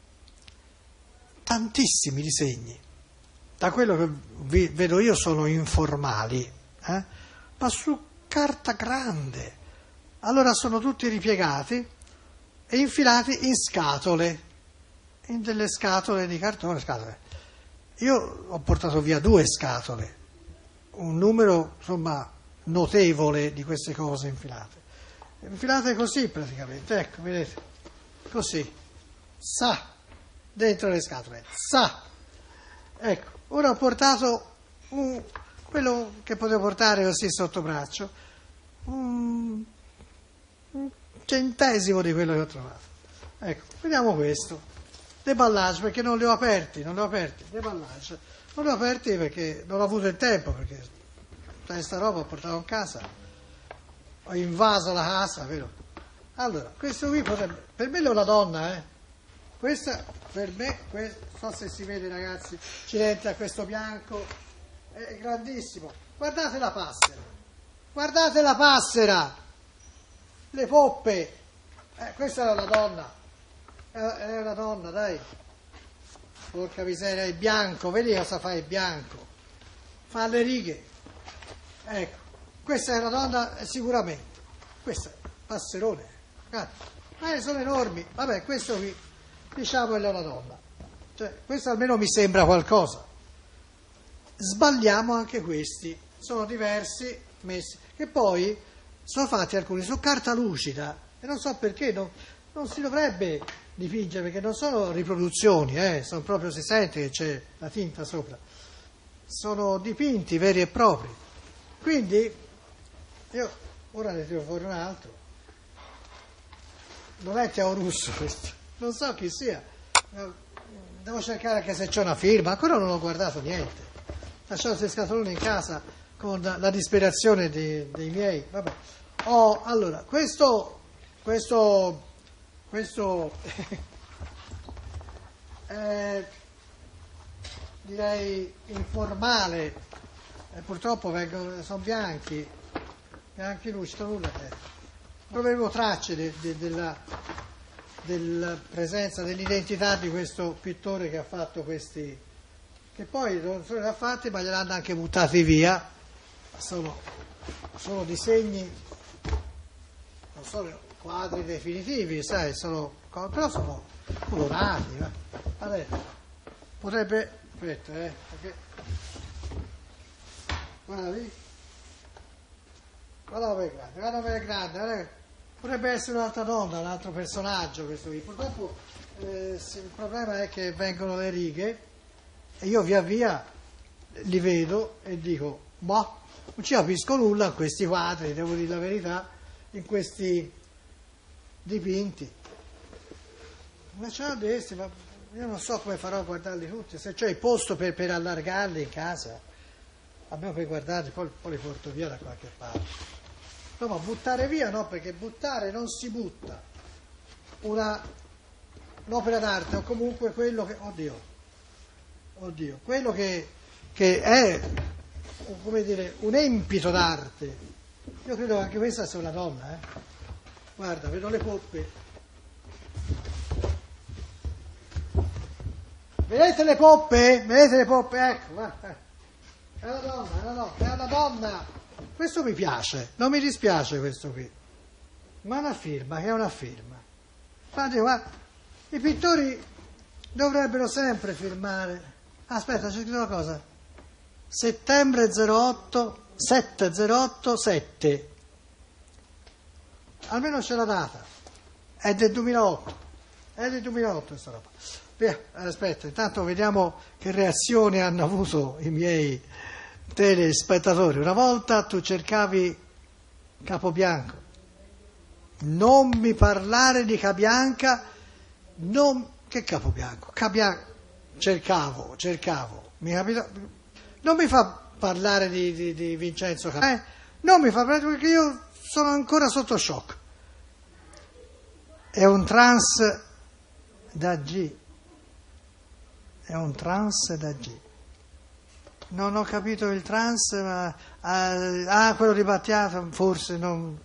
tantissimi disegni, da quello che vedo io sono informali, ma su carta grande. Allora sono tutti ripiegati e infilati in scatole, in delle scatole di cartone, scatole. Io ho portato via 2 scatole, un numero insomma notevole di queste cose infilate così praticamente, ecco, vedete, così, dentro le scatole, ecco, ora ho portato quello che potevo portare così sotto braccio, un centesimo di quello che ho trovato, ecco, vediamo questo. Déballage, perché non li ho aperti, déballage. Non li ho aperti perché non ho avuto il tempo, perché questa roba ho portato in casa, ho invaso la casa, vero? Allora, questo qui potrebbe, per me è una donna, questa per me, non so se si vede ragazzi, accidenti a questo bianco, è grandissimo. Guardate la passera, le poppe, questa era la donna. È una donna, dai, porca miseria, è bianco, vedi cosa fa il bianco, fa le righe, ecco, questa è una donna sicuramente, questa è passerone, sono enormi, vabbè, questo qui, diciamo è una donna, cioè, questo almeno mi sembra qualcosa. Sbagliamo anche questi, sono diversi, messi, che poi sono fatti alcuni su carta lucida, e non so perché, non si dovrebbe dipingere, perché non sono riproduzioni, sono proprio, si sente che c'è la tinta sopra, sono dipinti veri e propri. Quindi io ora ne tiro fuori un altro, non è Teo Russo questo, non so chi sia, devo cercare anche se c'è una firma, ancora non ho guardato niente, lasciato queste scatolone in casa con la disperazione dei miei, vabbè. Allora, questo è direi informale, purtroppo sono bianchi lucido, nulla che troveremo tracce della presenza, dell'identità di questo pittore che ha fatto questi, che poi non solo li ha fatti ma gliel'hanno anche buttati via, sono disegni, non sono quadri definitivi, sai, però sono colorati. Vabbè, potrebbe, aspetta, perché, guarda lì, guarda come è grande, potrebbe essere un'altra donna, un altro personaggio questo qui. Purtroppo il problema è che vengono le righe e io via via li vedo e dico, boh, non ci capisco nulla in questi quadri, devo dire la verità, in questi dipinti. Ma ce l'ho detto, ma io non so come farò a guardarli tutti, se c'è il posto per allargarli in casa, almeno per guardarli, poi li porto via da qualche parte. No, ma buttare via no, perché buttare non si butta un'opera d'arte o comunque quello che, oddio, quello che è, come dire, un empito d'arte. Io credo che anche questa sia una donna, Guarda, vedo le poppe. Vedete le poppe? Ecco, guarda. È una donna. Questo mi piace, non mi dispiace questo qui. Ma che è una firma. Infatti, guarda, i pittori dovrebbero sempre firmare. Aspetta, c'è scritto una cosa. Settembre 08, 7. Almeno c'è la data. È del 2008. Questa roba. Via, aspetta, intanto vediamo che reazione hanno avuto i miei telespettatori. Una volta tu cercavi Capobianco, non mi parlare di Cabianca, che Capobianco? Cercavo, mi capita, non mi fa parlare di Vincenzo Cabianca, non mi fa parlare perché io sono ancora sotto shock. È un trance da G. Non ho capito il trance, ma quello di Battiato forse non.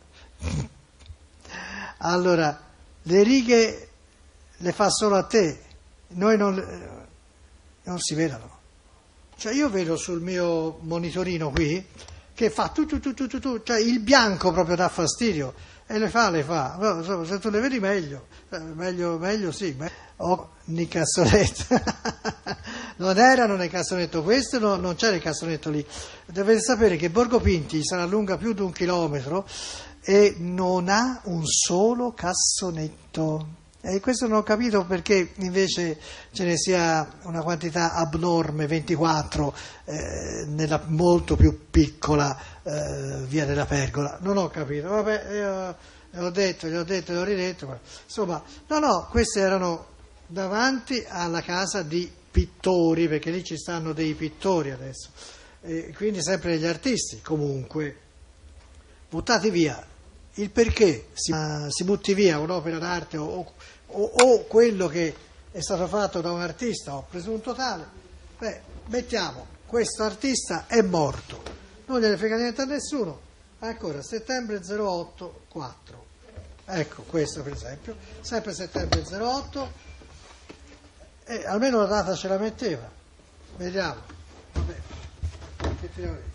Allora, le righe le fa solo a te, noi non si vedono. Cioè io vedo sul mio monitorino qui che fa tu, cioè il bianco proprio dà fastidio e le fa. Però, se tu le vedi meglio sì. Nicassoletto. Non erano nel cassonetto questo, non c'era il cassonetto lì. Dovete sapere che Borgo Pinti sarà lunga più di 1 chilometro e non ha un solo cassonetto. E questo non ho capito perché invece ce ne sia una quantità abnorme, 24, nella molto più piccola via della Pergola. Non ho capito, vabbè, io l'ho detto, l'ho ridetto. Ma, insomma, no, queste erano davanti alla casa di pittori, perché lì ci stanno dei pittori adesso, e quindi sempre degli artisti. Comunque, buttati via. Il perché si butti via un'opera d'arte o quello che è stato fatto da un artista o presunto tale, mettiamo, questo artista è morto, non gliene frega niente a nessuno, ancora settembre 08, 4, ecco questo per esempio, sempre settembre 08, e almeno la data ce la metteva, vediamo, vabbè, che tiriamo lì.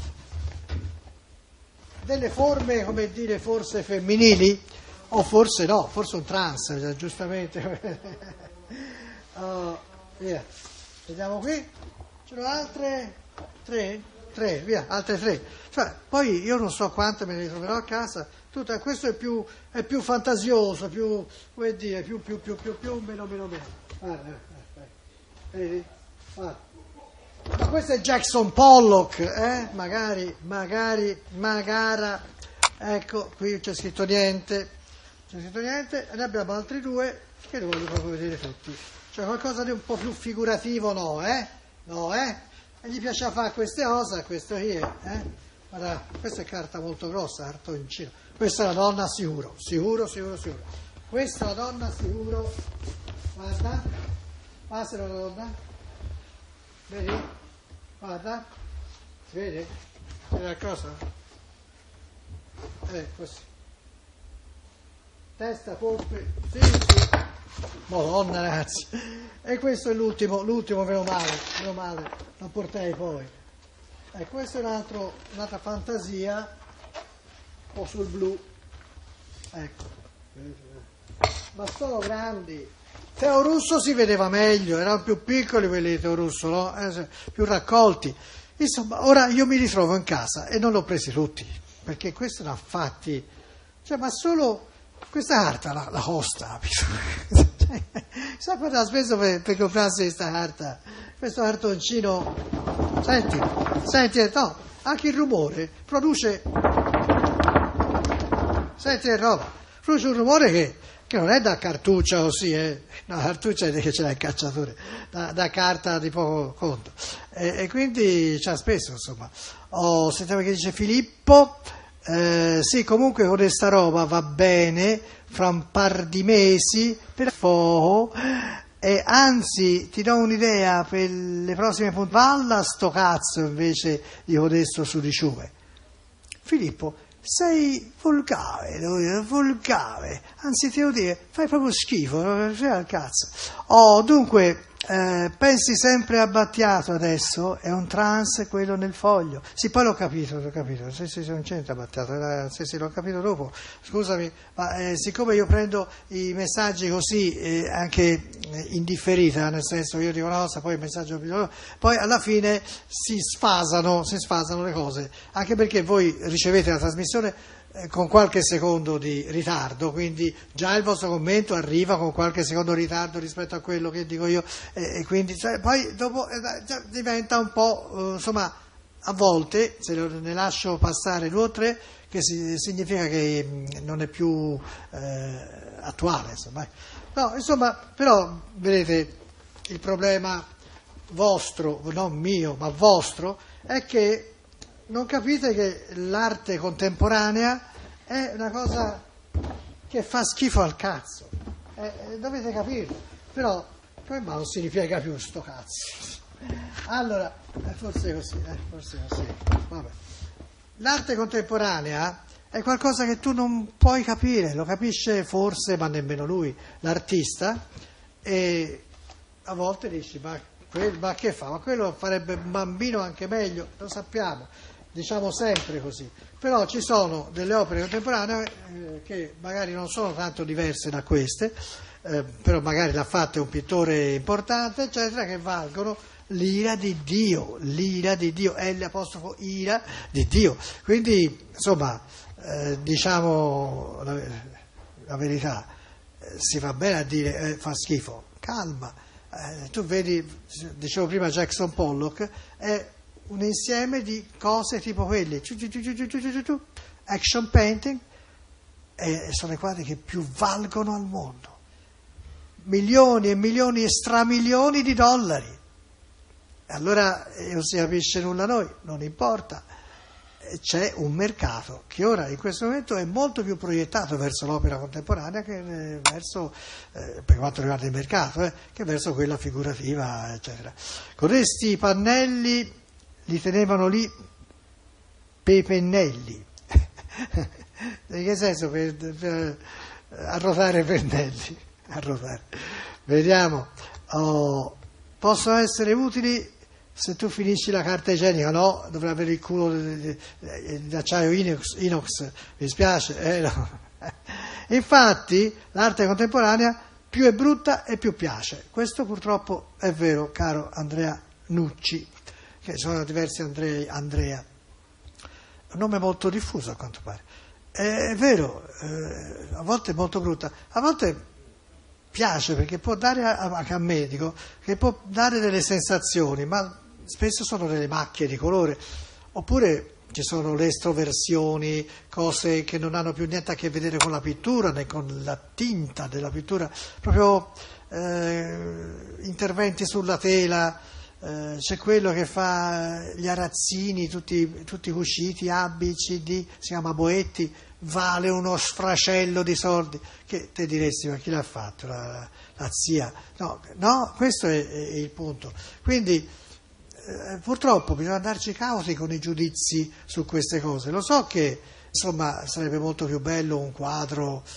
Delle forme, come dire, forse femminili, o forse no, forse un trans, giustamente. Via. Vediamo qui, ce ne sono altre 3, via, altre 3. Cioè, poi io non so quante me ne troverò a casa, questo è più fantasioso, più, come dire, più, meno. Guarda, vedi? Guarda. Ma questo è Jackson Pollock, magari, ecco, qui c'è scritto niente, e ne abbiamo altri 2 che li voglio proprio vedere tutti, cioè qualcosa di un po' più figurativo, e gli piaceva fare queste cose a questo qui, guarda, questa è carta molto grossa, cartoncino, questa è la donna sicuro, questa è la donna sicuro, guarda se è la donna. Vedi? Guarda, si vede? Vedi la cosa? Così. testa, colpe, sì. Madonna ragazzi, e questo è l'ultimo, meno male, lo portai poi. E questa è un'altra fantasia, un po' sul blu, ecco, ma sono grandi. Teo Russo si vedeva meglio, erano più piccoli quelli di Teo Russo, no? Più raccolti. Insomma, ora io mi ritrovo in casa e non l'ho presi tutti, perché questo l'ha fatti, cioè, ma solo questa carta la costa, sa quanto ha speso per comprarsi questa carta, questo cartoncino, senti, no, anche il rumore produce, senti roba, produce un rumore che non è da cartuccia così, no, la cartuccia è che ce l'ha il cacciatore, da carta di poco conto, e quindi c'ha spesso, insomma. Sentiamo che dice Filippo. Sì, comunque con questa roba va bene fra un par di mesi per fuoco, e anzi ti do un'idea per le prossime puntate, valla sto cazzo invece di codesto su riciume. Filippo, sei volgare, anzi ti devo dire, fai proprio schifo, cioè al cazzo. Dunque, pensi sempre a Battiato adesso, è un trance quello nel foglio. Sì, poi l'ho capito, sì, non c'entra Battiato, sì, l'ho capito dopo, scusami, ma siccome io prendo i messaggi così, anche indifferita, nel senso io dico una cosa, poi il messaggio, poi alla fine si sfasano le cose, anche perché voi ricevete la trasmissione con qualche secondo di ritardo, quindi già il vostro commento arriva con qualche secondo di ritardo rispetto a quello che dico io, e quindi poi dopo diventa un po', insomma, a volte se ne lascio passare 2 o 3, che significa che non è più attuale, insomma. No, insomma, però vedete, il problema vostro, non mio ma vostro, è che non capite che l'arte contemporanea è una cosa che fa schifo al cazzo, dovete capirlo, però come mai non si ripiega più sto cazzo? Allora, forse così, vabbè. L'arte contemporanea è qualcosa che tu non puoi capire, lo capisce forse, ma nemmeno lui, l'artista, e a volte dici, ma che fa? Ma quello farebbe un bambino anche meglio, lo sappiamo. Diciamo sempre così, però ci sono delle opere contemporanee che magari non sono tanto diverse da queste, però magari l'ha fatta un pittore importante, eccetera, che valgono l'ira di Dio, ira di Dio. Quindi, insomma, diciamo la verità, si va bene a dire fa schifo, calma. Tu vedi, dicevo prima Jackson Pollock, è un insieme di cose tipo quelli, action painting, e sono i quadri che più valgono al mondo, milioni e milioni e stramilioni di dollari. Allora non si capisce nulla a noi, non importa, c'è un mercato che ora in questo momento è molto più proiettato verso l'opera contemporanea che verso, per quanto riguarda il mercato, che verso quella figurativa, eccetera. Con questi pannelli li tenevano lì per pennelli. In che senso? Per arrotare pennelli. Vediamo. Possono essere utili se tu finisci la carta igienica, no? Dovrà avere il culo di acciaio inox, mi spiace. No. Infatti l'arte contemporanea più è brutta e più piace. Questo purtroppo è vero, caro Andrea Nucci, che sono diversi Andrea, un nome molto diffuso a quanto pare. È vero, a volte è molto brutta, a volte piace perché può dare, anche a me dico, che può dare delle sensazioni, ma spesso sono delle macchie di colore, oppure ci sono le estroversioni, cose che non hanno più niente a che vedere con la pittura né con la tinta della pittura, proprio interventi sulla tela. C'è quello che fa gli arazzini tutti cuciti, A, B, C, D, si chiama Boetti, vale uno sfracello di soldi, che te diresti, ma chi l'ha fatto? La zia? No, questo è il punto. Quindi purtroppo bisogna andarci cauti con i giudizi su queste cose. Lo so che insomma sarebbe molto più bello un quadro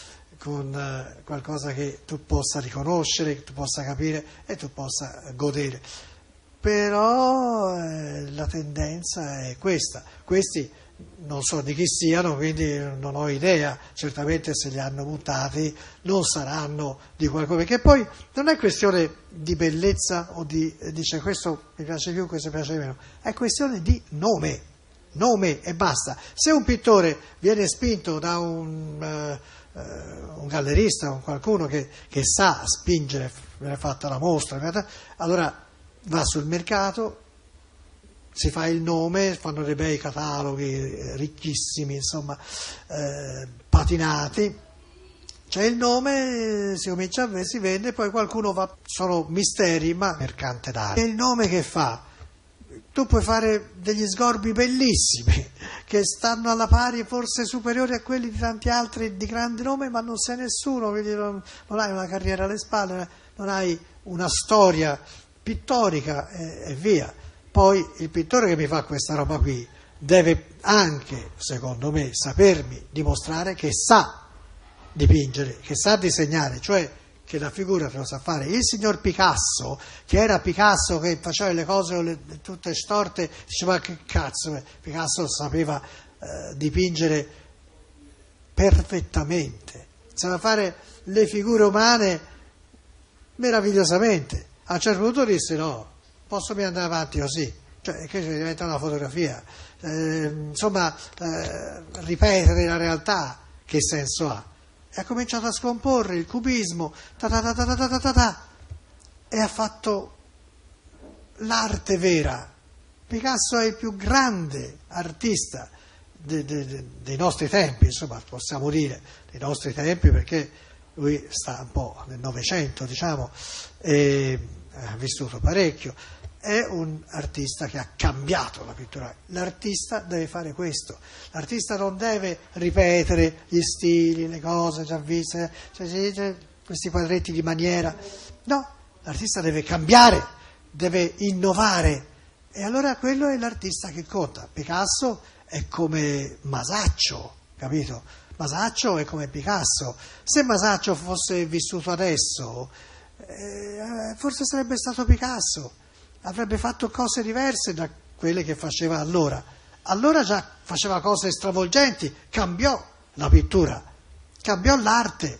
con qualcosa che tu possa riconoscere, che tu possa capire e tu possa godere. Però la tendenza è questa. Questi non so di chi siano, quindi non ho idea, certamente se li hanno buttati non saranno di qualcuno, perché poi non è questione di bellezza o dice questo mi piace più, questo mi piace meno, è questione di nome e basta. Se un pittore viene spinto da un gallerista o qualcuno che sa spingere, viene fatta la mostra, allora va sul mercato, si fa il nome, fanno dei bei cataloghi ricchissimi, insomma, patinati, c'è il nome, si comincia a vedere, si vende, poi qualcuno va, sono misteri, ma mercante d'arte. E il nome che fa? Tu puoi fare degli sgorbi bellissimi, che stanno alla pari, forse superiori a quelli di tanti altri di grande nome, ma non sei nessuno, quindi non hai una carriera alle spalle, non hai una storia pittorica e via. Poi il pittore che mi fa questa roba qui deve anche, secondo me, sapermi dimostrare che sa dipingere, che sa disegnare, cioè che la figura te lo sa fare. Il signor Picasso, che era Picasso che faceva le cose tutte storte, diceva che cazzo, Picasso sapeva dipingere perfettamente, sapeva fare le figure umane meravigliosamente. A un certo punto disse no, posso mi andare avanti così, cioè che diventa una fotografia, ripetere la realtà, che senso ha? E ha cominciato a scomporre il cubismo, e ha fatto l'arte vera. Picasso è il più grande artista dei nostri tempi, insomma, possiamo dire dei nostri tempi, perché lui sta un po' nel Novecento, diciamo, e ha vissuto parecchio. È un artista che ha cambiato la pittura. L'artista deve fare questo. L'artista non deve ripetere gli stili, le cose già viste, questi quadretti di maniera. No, l'artista deve cambiare, deve innovare. E allora quello è l'artista che conta. Picasso è come Masaccio, capito? Masaccio è come Picasso. Se Masaccio fosse vissuto adesso, forse sarebbe stato Picasso. Avrebbe fatto cose diverse da quelle che faceva allora. Allora già faceva cose stravolgenti, cambiò la pittura, cambiò l'arte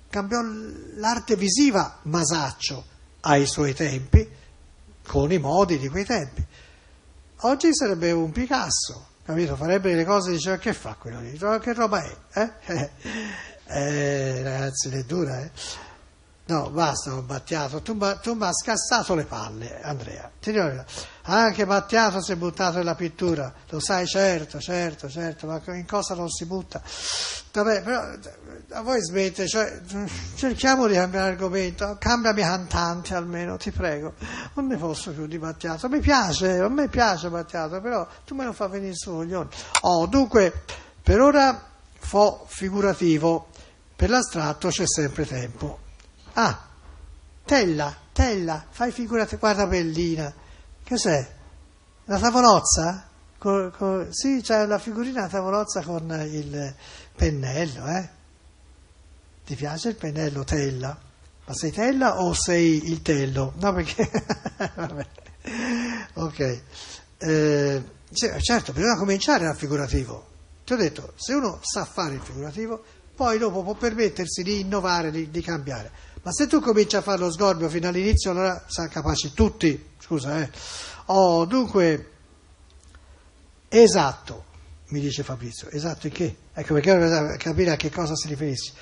visiva Masaccio ai suoi tempi, con i modi di quei tempi. Oggi sarebbe un Picasso, capito? Farebbe le cose e diceva che fa quello lì? Che roba è? Ragazzi, è dura, No, basta con Battiato, tu mi hai scassato le palle, Andrea. Ti dico, anche Battiato si è buttato nella pittura, lo sai, certo, ma in cosa non si butta? Vabbè, però a voi smette, cioè, cerchiamo di cambiare argomento, cambiami cantante almeno, ti prego, non ne posso più di Battiato, a me piace Battiato, però tu me lo fai venire su coglioni. Dunque, per ora figurativo, per l'astratto c'è sempre tempo. Tella, fai figurati, guarda bellina, cos'è? La tavolozza? Sì, c'è la figurina, la tavolozza con il pennello, Ti piace il pennello Tella? Ma sei Tella o sei il Tello? No, perché... Vabbè. Ok. Certo, bisogna cominciare dal figurativo. Ti ho detto, se uno sa fare il figurativo, poi dopo può permettersi di innovare, di cambiare. Ma se tu cominci a fare lo sgorbio fino all'inizio, allora saranno capaci tutti, scusa, dunque, esatto, mi dice Fabrizio, esatto in che? Ecco, perché ora capire a che cosa si riferisce.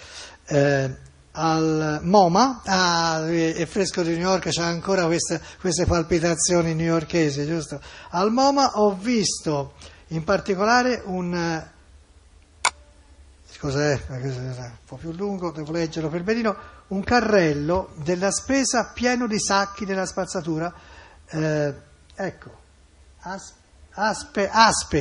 Al MoMA, è fresco di New York, c'è ancora queste palpitazioni newyorkesi, giusto? Al MoMA ho visto in particolare cos'è? Un po' più lungo, devo leggerlo per benino. Un carrello della spesa pieno di sacchi della spazzatura. Ecco, Aspe.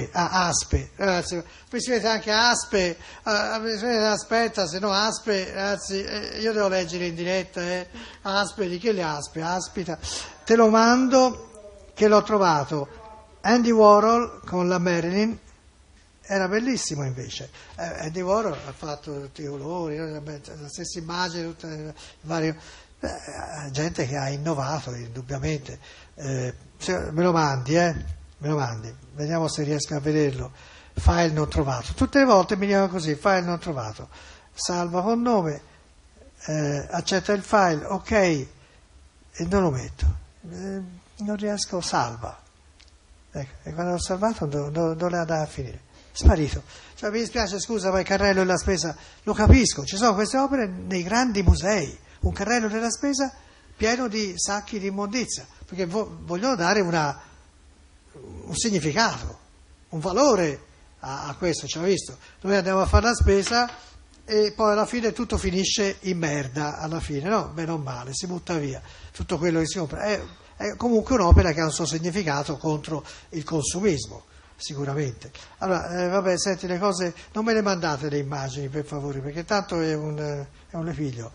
Poi si vede anche Aspe. Aspetta, se no Aspe, ragazzi, io devo leggere in diretta. Aspe, di che le Aspe? Aspita. Te lo mando, che l'ho trovato. Andy Warhol con la Marilyn. era bellissimo invece. Andy Warhol ha fatto tutti i colori, la stessa immagine, tutte le varie, gente che ha innovato indubbiamente. Me lo mandi, vediamo se riesco a vederlo. File non trovato, tutte le volte mi dicono così, file non trovato, salva con nome, accetta il file, ok, e non lo metto, non riesco, salva, ecco, e quando l'ho salvato dove andava a finire? Sparito. Cioè, mi dispiace, scusa, ma il carrello della spesa, lo capisco, ci sono queste opere nei grandi musei, un carrello della spesa pieno di sacchi di immondizia, perché vogliono dare un significato, un valore a questo, ci ha visto. Noi andiamo a fare la spesa e poi alla fine tutto finisce in merda, alla fine, no? Bene o male, si butta via tutto quello che si compra. È comunque un'opera che ha un suo significato contro il consumismo, sicuramente. Allora, vabbè, senti, le cose, non me le mandate le immagini, per favore, perché tanto è un lepiglio.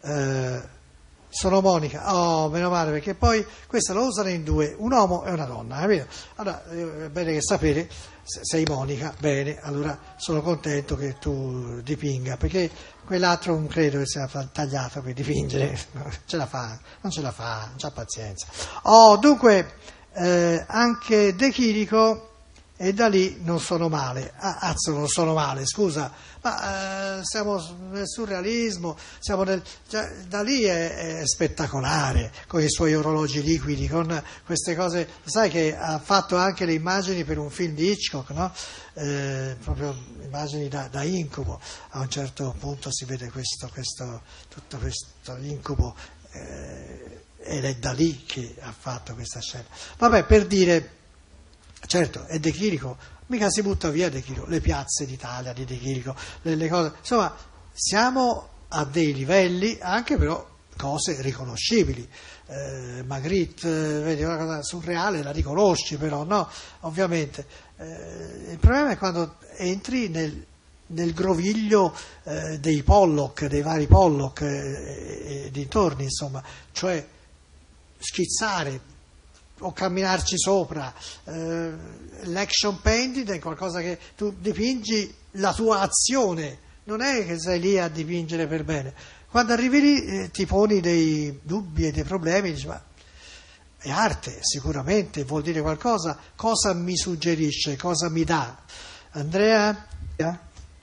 Sono Monica, oh, meno male, perché poi questa lo usano in due, un uomo e una donna, capito? Allora, è bene che sapere, sei Monica, bene, allora sono contento che tu dipinga, perché quell'altro non credo che sia tagliato per dipingere, non ce la fa, non c'ha pazienza. Oh, dunque, anche De Chirico e Dalì non sono male, non sono male, scusa, ma siamo nel surrealismo, Dalì è spettacolare, con i suoi orologi liquidi, con queste cose, sai che ha fatto anche le immagini per un film di Hitchcock, no? Proprio immagini da incubo, a un certo punto si vede tutto questo incubo, ed è Dalì che ha fatto questa scena. Vabbè, per dire, certo, è De Chirico, mica si butta via De Chirico, le piazze d'Italia di De Chirico, le cose, insomma, siamo a dei livelli anche però cose riconoscibili. Magritte, vedi, una cosa surreale, la riconosci però, no? Ovviamente. Il problema è quando entri nel groviglio dei Pollock, dei vari Pollock e dintorni, insomma, cioè schizzare o camminarci sopra. L'action painting è qualcosa che tu dipingi la tua azione, non è che sei lì a dipingere per bene. Quando arrivi lì ti poni dei dubbi e dei problemi, dici, ma è arte, sicuramente, vuol dire qualcosa, cosa mi suggerisce, cosa mi dà? Andrea? La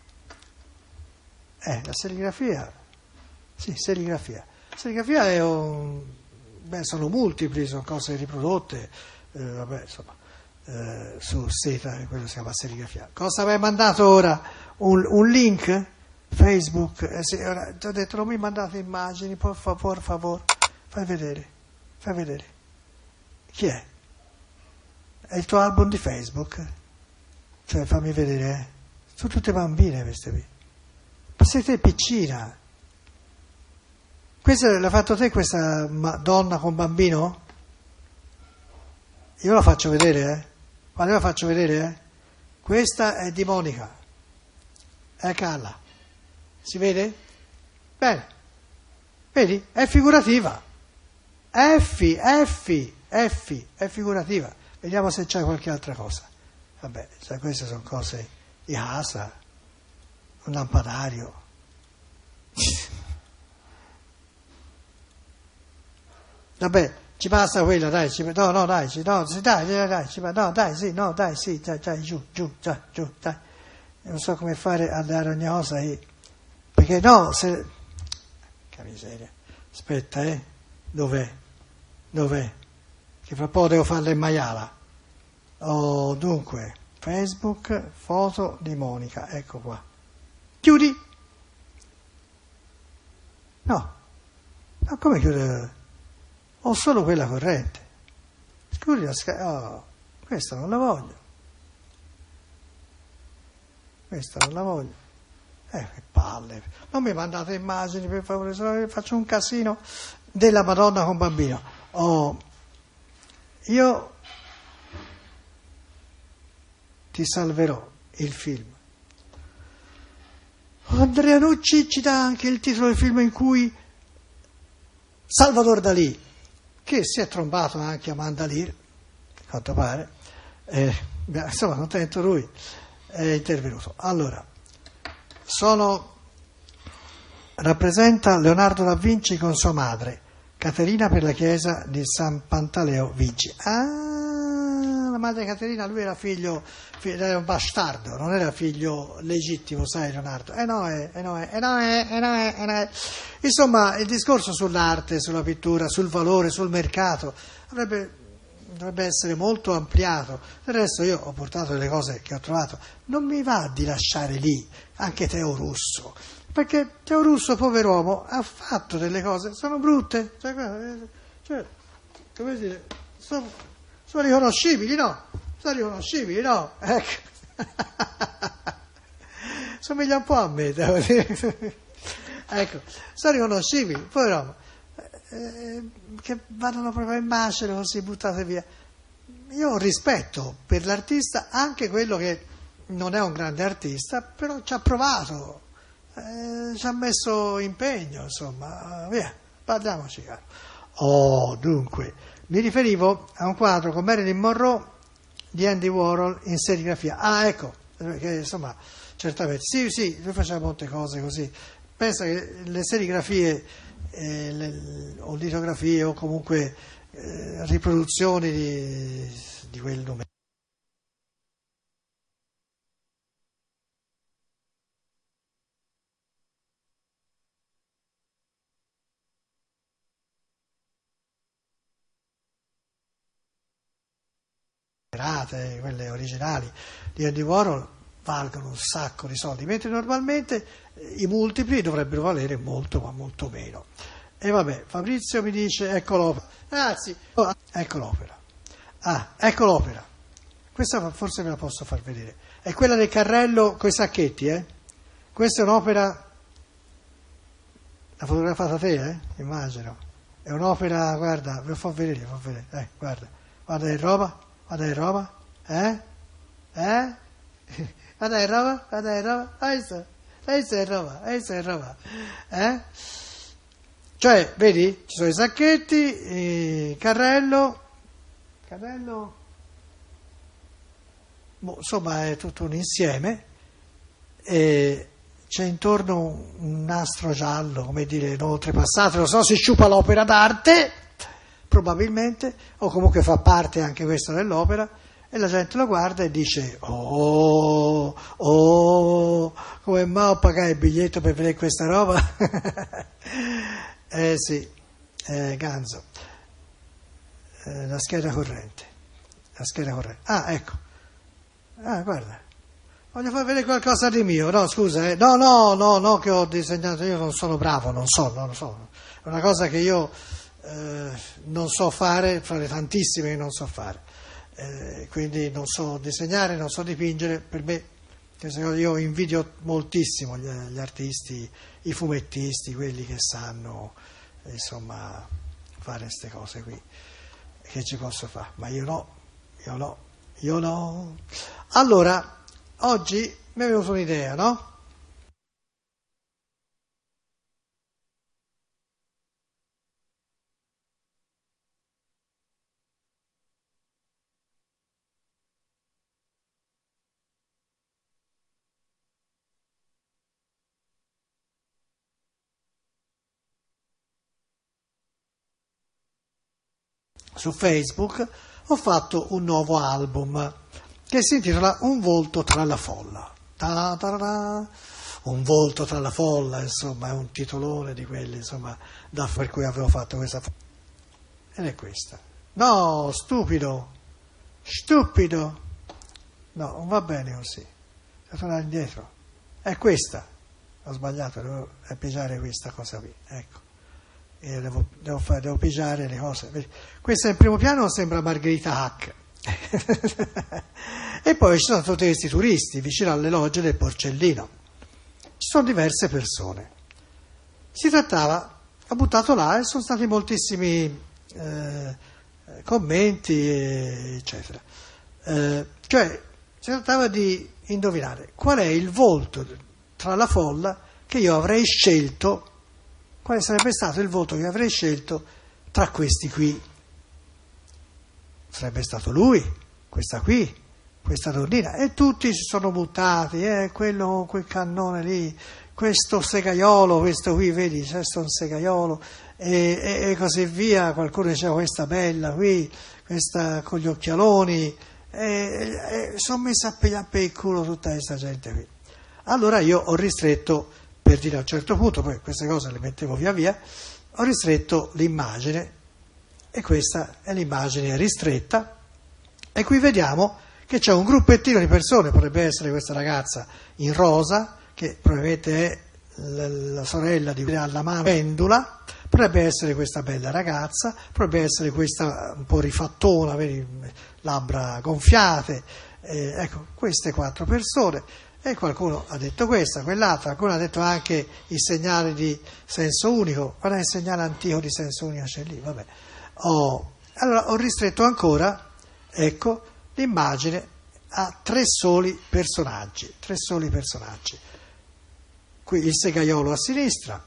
serigrafia, sì, serigrafia. Serigrafia è sono multipli, sono cose riprodotte, vabbè, insomma, su seta, quello si chiama serigrafia. Cosa mi hai mandato ora? Un link? Facebook? Sì, ora, ti ho detto, non mi mandate immagini, por favor, fai vedere. Chi è? È il tuo album di Facebook? Cioè, fammi vedere, sono tutte bambine queste qui. Ma sei te piccina? Questa l'ha fatto te, questa donna con bambino? Io la faccio vedere, Quando la faccio vedere, Questa è di Monica. Eccola. Si vede? Bene. Vedi? È figurativa. È figurativa. Vediamo se c'è qualche altra cosa. Vabbè, cioè queste sono cose di casa, un lampadario. Vabbè, ci passa quella, dai, giù, dai, dai. Non so come fare alla rognosa, perché no, se... Che miseria. Aspetta, Dov'è? Che fra poco devo farla in maiala. Oh, dunque, Facebook, foto di Monica, ecco qua. Chiudi? No, come chiudere? Ho solo quella corrente. Scusi, questa non la voglio. Che palle. Non mi mandate immagini, per favore, se no faccio un casino della Madonna con bambino. Io ti salverò il film. Andrea Nucci ci dà anche il titolo del film in cui Salvador Dalì, che si è trombato anche a Mandalire, a quanto pare, insomma, contento lui, è intervenuto. Allora, rappresenta Leonardo da Vinci con sua madre, Caterina, per la chiesa di San Pantaleo Vigi. Ah, la madre Caterina, lui era era un bastardo, non era figlio legittimo, sai Leonardo? No. Insomma, il discorso sull'arte, sulla pittura, sul valore, sul mercato, dovrebbe essere molto ampliato. Del resto io ho portato delle cose che ho trovato, non mi va di lasciare lì anche Teo Russo, perché Teo Russo, pover'uomo, ha fatto delle cose, sono brutte, come dire, sono riconoscibili, no? Sono riconoscibili, no? Ecco. Somiglia un po' a me, devo dire. Ecco, sono riconoscibili, pover'uomo, che vanno proprio in macero così, buttate via. Io ho rispetto per l'artista, anche quello che non è un grande artista, però ci ha provato, ci ha messo impegno, insomma, via, parliamoci caro. Dunque, mi riferivo a un quadro con Marilyn Monroe di Andy Warhol in serigrafia. Ecco, che insomma, certamente, sì, lui faceva molte cose così. Pensa che le serigrafie, o litografie, o comunque riproduzioni di quel nome. Quelle originali di Andy Warhol valgono un sacco di soldi, mentre normalmente i multipli dovrebbero valere molto, ma molto meno. E vabbè, Fabrizio mi dice, ecco l'opera. Ragazzi, ecco l'opera. Ecco l'opera. Questa forse ve la posso far vedere. È quella del carrello con i sacchetti, Questa è un'opera, l'ha fotografata te, immagino. È un'opera, guarda, ve lo fa vedere, guarda che roba. Guarda che roba, Guarda che roba, questa è roba, Cioè, vedi, ci sono i sacchetti, carrello, insomma è tutto un insieme, e c'è intorno un nastro giallo, come dire, non oltrepassato, non so se sciupa l'opera d'arte, probabilmente, o comunque fa parte anche questo dell'opera, e la gente lo guarda e dice come mai ho pagato il biglietto per vedere questa roba? Sì, Ganzo, la scheda corrente, ecco, guarda, voglio far vedere qualcosa di mio, no scusa, no, che ho disegnato, io non sono bravo, non so, è una cosa che io non so fare, fra le tantissime che non so fare, quindi non so disegnare, non so dipingere. Per me, io invidio moltissimo gli artisti, i fumettisti, quelli che sanno insomma fare queste cose qui, che ci posso fare, ma io no. Allora, oggi mi è venuta un'idea, no? Su Facebook ho fatto un nuovo album che si intitola Un volto tra la folla. Un volto tra la folla, insomma, è un titolone di quelli, insomma, per cui avevo fatto questa foto. Ed è questa. No, stupido. No, non va bene così. Devo tornare indietro. È questa. Ho sbagliato, devo pigiare questa cosa qui, ecco. E devo pigiare le cose. Questa in primo piano sembra Margherita Hack. E poi ci sono tutti questi turisti vicino alle logge del Porcellino. Ci sono diverse persone. Si trattava, ho buttato là e sono stati moltissimi commenti, eccetera. Cioè, si trattava di indovinare qual è il volto tra la folla che io avrei scelto, quale sarebbe stato il voto che avrei scelto tra questi qui. Sarebbe stato lui, questa qui, questa donnina, e tutti si sono buttati, quel cannone lì, questo segaiolo, questo qui, vedi, c'è un segaiolo, e così via. Qualcuno diceva questa bella qui, questa con gli occhialoni, e sono messa a pigliare per il culo tutta questa gente qui. Allora io ho ristretto, per dire a un certo punto, poi queste cose le mettevo via via, ho ristretto l'immagine, e questa è l'immagine ristretta, e qui vediamo che c'è un gruppettino di persone, potrebbe essere questa ragazza in rosa, che probabilmente è la sorella di alla mano pendula, potrebbe essere questa bella ragazza, potrebbe essere questa un po' rifattona, vedi, labbra gonfiate, ecco, queste 4 persone, e qualcuno ha detto questa, quell'altra, qualcuno ha detto anche il segnale di senso unico, guarda il segnale antico di senso unico c'è lì, vabbè. Allora ho ristretto ancora, ecco, l'immagine a 3 soli personaggi. Qui il segaiolo a sinistra,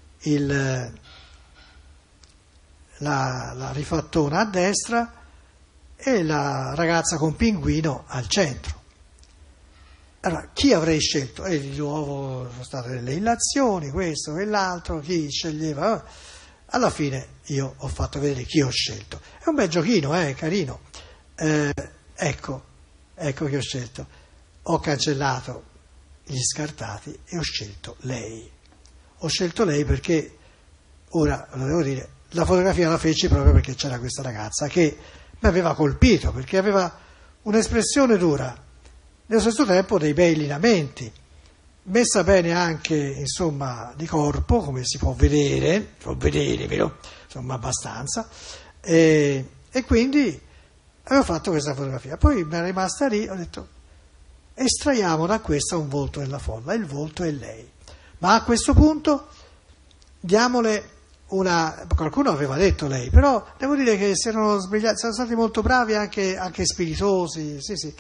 la rifattona a destra e la ragazza con pinguino al centro. Allora, chi avrei scelto? E di nuovo sono state delle illazioni, questo, quell'altro, chi sceglieva? Alla fine io ho fatto vedere chi ho scelto. È un bel giochino, carino. Ecco che ho scelto. Ho cancellato gli scartati e ho scelto lei. Ho scelto lei perché, ora lo devo dire, la fotografia la feci proprio perché c'era questa ragazza che mi aveva colpito, perché aveva un'espressione dura, nello stesso tempo dei bei lineamenti, messa bene anche, insomma, di corpo, come si può vedere, vero? Insomma, abbastanza, e quindi avevo fatto questa fotografia. Poi mi è rimasta lì, ho detto, estraiamo da questa un volto della folla, il volto è lei. Ma a questo punto diamole qualcuno aveva detto lei, però devo dire che sono stati molto bravi, anche spiritosi, sì.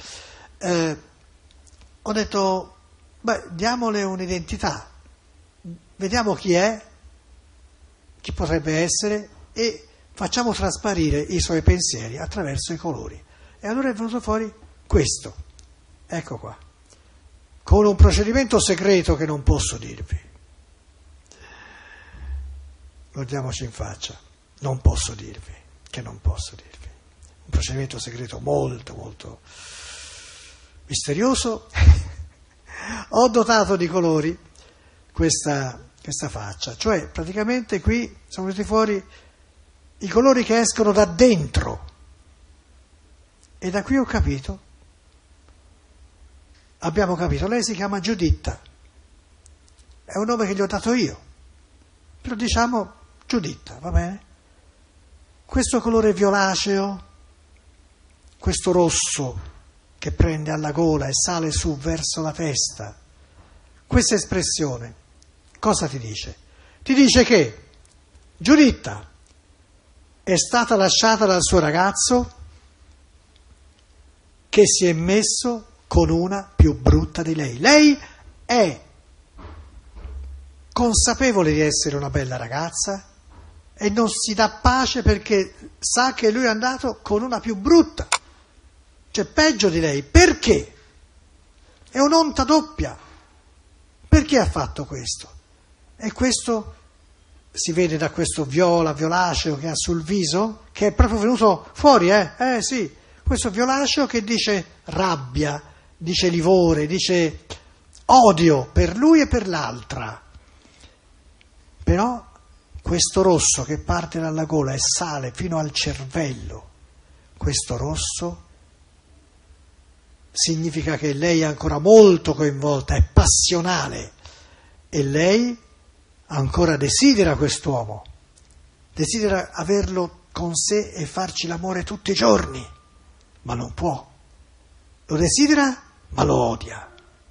Ho detto, diamole un'identità, vediamo chi è, chi potrebbe essere, e facciamo trasparire i suoi pensieri attraverso i colori. E allora è venuto fuori questo, ecco qua, con un procedimento segreto che non posso dirvi. Guardiamoci in faccia, non posso dirvi. Un procedimento segreto molto, molto misterioso. Ho dotato di colori questa faccia, cioè praticamente qui sono venuti fuori i colori che escono da dentro, e da qui abbiamo capito, lei si chiama Giuditta, è un nome che gli ho dato io, però diciamo Giuditta, va bene? Questo colore violaceo, questo rosso che prende alla gola e sale su verso la testa, questa espressione cosa ti dice? Ti dice che Giuditta è stata lasciata dal suo ragazzo che si è messo con una più brutta di lei. Lei è consapevole di essere una bella ragazza e non si dà pace perché sa che lui è andato con una più brutta, cioè peggio di lei. Perché? È un'onta doppia. Perché ha fatto questo? E questo si vede da questo violaceo che ha sul viso, che è proprio venuto fuori, sì, questo violaceo che dice rabbia, dice livore, dice odio per lui e per l'altra. Però questo rosso che parte dalla gola e sale fino al cervello, questo rosso significa che lei è ancora molto coinvolta, è passionale, e lei ancora desidera quest'uomo, desidera averlo con sé e farci l'amore tutti i giorni, ma non può. Lo desidera, ma lo odia.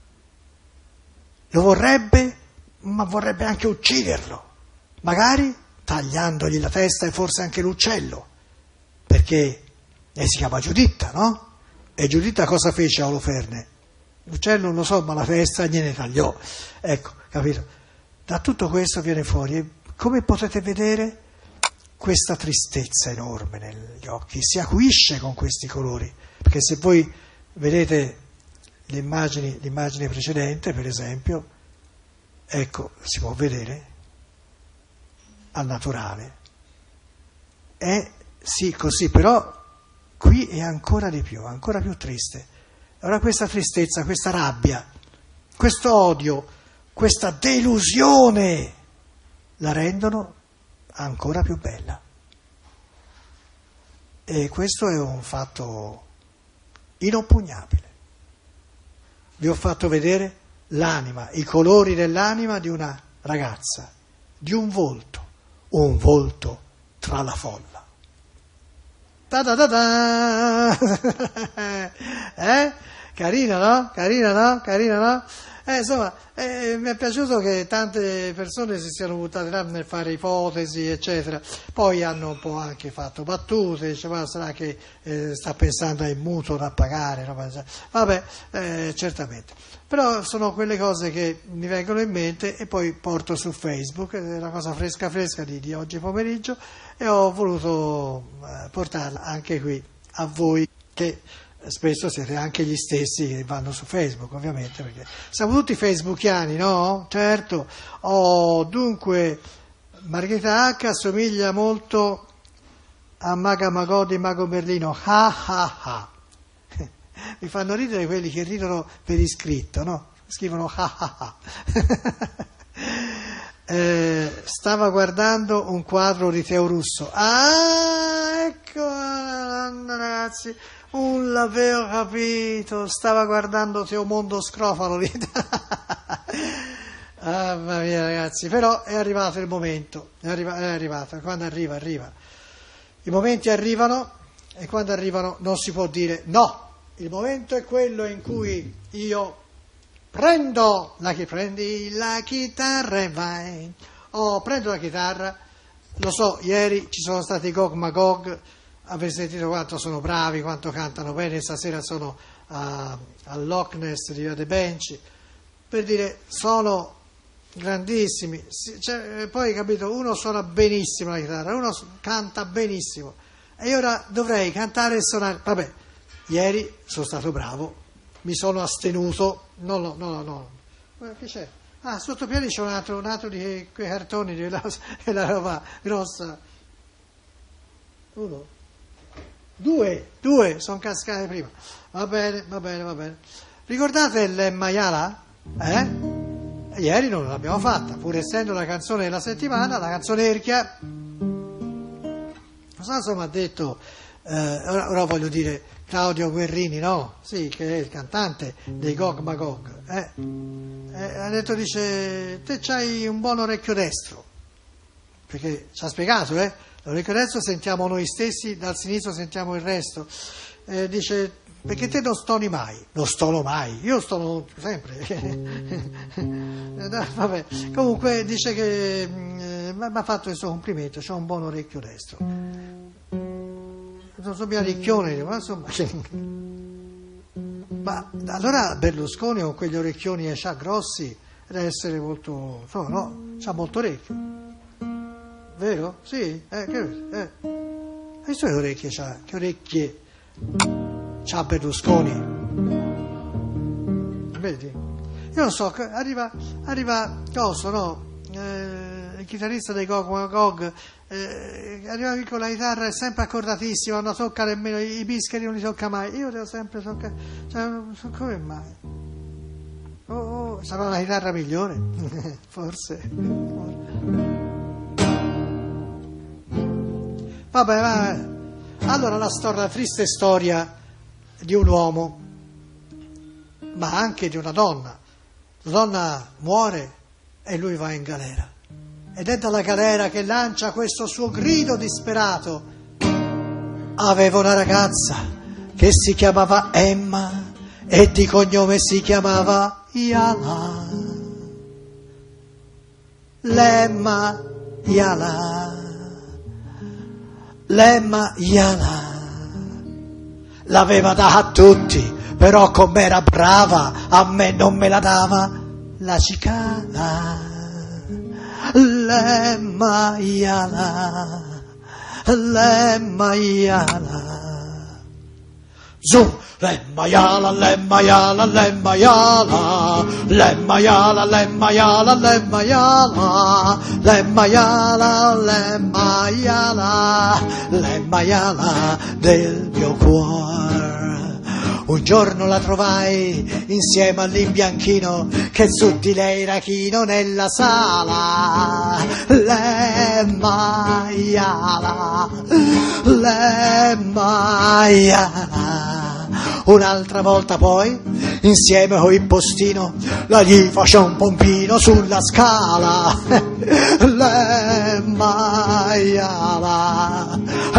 Lo vorrebbe, ma vorrebbe anche ucciderlo, magari tagliandogli la testa e forse anche l'uccello, perché lei si chiama Giuditta, no? E Giuditta cosa fece a Oloferne? L'uccello non lo so, ma la testa gliene tagliò. Ecco, capito? Da tutto questo viene fuori, come potete vedere, questa tristezza enorme negli occhi si acuisce con questi colori, perché se voi vedete l'immagine precedente, per esempio, ecco, si può vedere al naturale. È sì così, però qui è ancora di più, ancora più triste. Allora questa tristezza, questa rabbia, questo odio, questa delusione la rendono ancora più bella. E questo è un fatto inoppugnabile. Vi ho fatto vedere l'anima, i colori dell'anima di una ragazza, di un volto tra la folla. Ta ta ta ta! Carina, no? Carina, no? Insomma, mi è piaciuto che tante persone si siano buttate là nel fare ipotesi, eccetera. Poi hanno un po' anche fatto battute, diceva, sarà che sta pensando ai mutuo da pagare, no? Vabbè, certamente. Però sono quelle cose che mi vengono in mente e poi porto su Facebook, è una cosa fresca di oggi pomeriggio, e ho voluto portarla anche qui a voi che spesso siete anche gli stessi che vanno su Facebook, ovviamente, perché siamo tutti facebookiani, no? Certo. Dunque, Margherita H assomiglia molto a Maga Magò di Mago Merlino. Mi fanno ridere quelli che ridono per iscritto, no? Scrivono stava guardando un quadro di Teo Russo. Ecco, ragazzi, l'avevo capito, stava guardando Teomondo Scrofalo. Mamma mia, ragazzi, però è arrivato il momento, è arrivato, quando arriva. I momenti arrivano e quando arrivano non si può dire no. Il momento è quello in cui io prendi la chitarra e vai. Prendo la chitarra, lo so, ieri ci sono stati i Gog Magog, avete sentito quanto sono bravi, quanto cantano bene, stasera sono al Loch Ness di Via de Benci, per dire, sono grandissimi, poi capito, uno suona benissimo la chitarra, uno canta benissimo, e io ora dovrei cantare e suonare, vabbè, ieri sono stato bravo, mi sono astenuto, no, che c'è? Sotto piedi c'è un altro di quei cartoni, la roba grossa, uno. Due sono cascate prima. Va bene. Ricordate l'Emmayala? Ieri non l'abbiamo fatta, pur essendo la canzone della settimana, la canzone Erchia. Non so se mi ha detto, ora voglio dire Claudio Guerrini, no? Sì, che è il cantante dei Gog Magog. Ha detto, dice, te c'hai un buon orecchio destro. Perché ci ha spiegato, l'orecchio destro sentiamo noi stessi, dal sinistro sentiamo il resto. Dice, perché te non stoni mai? Non stono mai, io stono sempre. Vabbè, comunque dice che mi ha fatto questo complimento, c'ho un buon orecchio destro. Non so più ricchione, ma insomma. Ma allora Berlusconi con quegli orecchioni e c'ha grossi deve essere molto, insomma, no? C'ha molto orecchio. Vero? Sì? I suoi orecchie c'ha, che orecchie c'ha Berlusconi? Vedi? Io non so, arriva Coso, no? Il chitarrista dei Gog Magog, arriva qui con la chitarra, è sempre accordatissimo, non tocca nemmeno i bischeri, non li tocca mai. Io devo sempre toccare, cioè, come mai? Sarà una chitarra migliore? Forse. Vabbè. Allora la triste storia di un uomo, ma anche di una donna. La donna muore e lui va in galera. Ed è dalla galera che lancia questo suo grido disperato. Avevo una ragazza che si chiamava Emma e di cognome si chiamava Yala. L'Emma Yala l'aveva data a tutti, però com'era brava a me non me la dava la cicala. L'Emma Yala Zoom, lemmayala, lemmayala, lemmayala, lemmayala, lemmayala, lemmayala, lemmayala, lemmayala, lemmayala del mio cuore. Un giorno la trovai insieme all'imbianchino che su di lei era chino nella sala. Lemmayala, lemmayala. Un'altra volta poi, insieme con il postino, la gli face un pompino sulla scala. Lemmayala,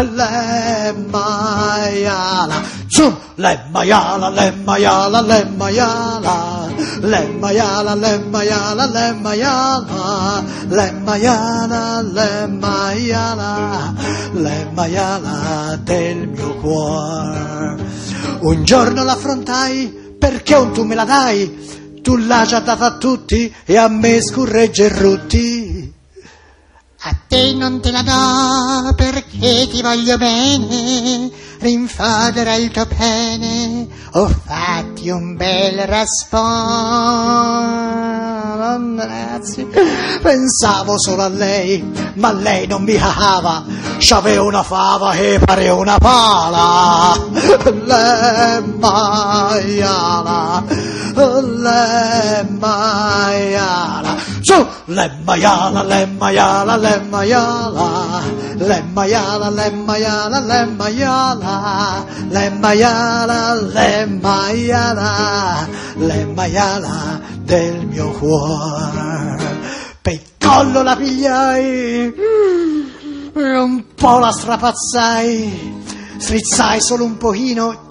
lemmayala, zoom, lemmayala, lemmayala, lemmayala, lemmayala, lemmayala, lemmayala, lemmayala, lemmayala, lemmayala del mio cuore. Un giorno l'affrontai, perché un tu me la dai? Tu l'hai già data a tutti e a me scurregge e rutti. A te non te la do perché ti voglio bene, rinfodera il tuo pene, o fatti un bel raspon. Ragazzi, pensavo solo a lei, ma lei non mi cacava, c'aveva una fava che pareva una pala. Lemmayala, lemmayala, su, lemmayala, lemmayala, lemmayala, lemmayala, lemmayala, lemmayala, lemmayala, lemmayala, lemmayala del mio cuore. Per il collo la pigliai e un po' la strapazzai, strizzai solo un pochino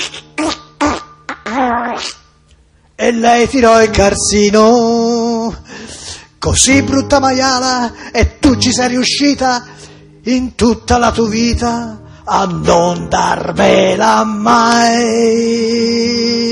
e lei tirò il carsino. Così brutta maiala, e tu ci sei riuscita in tutta la tua vita a non darvela mai.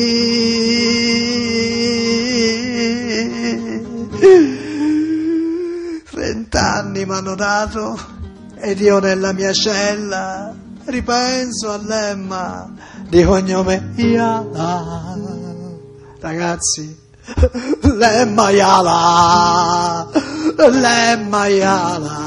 30 anni m'hanno dato ed io nella mia cella ripenso all'Emma di cognome Iala. Ragazzi, lemmayala, lemmayala,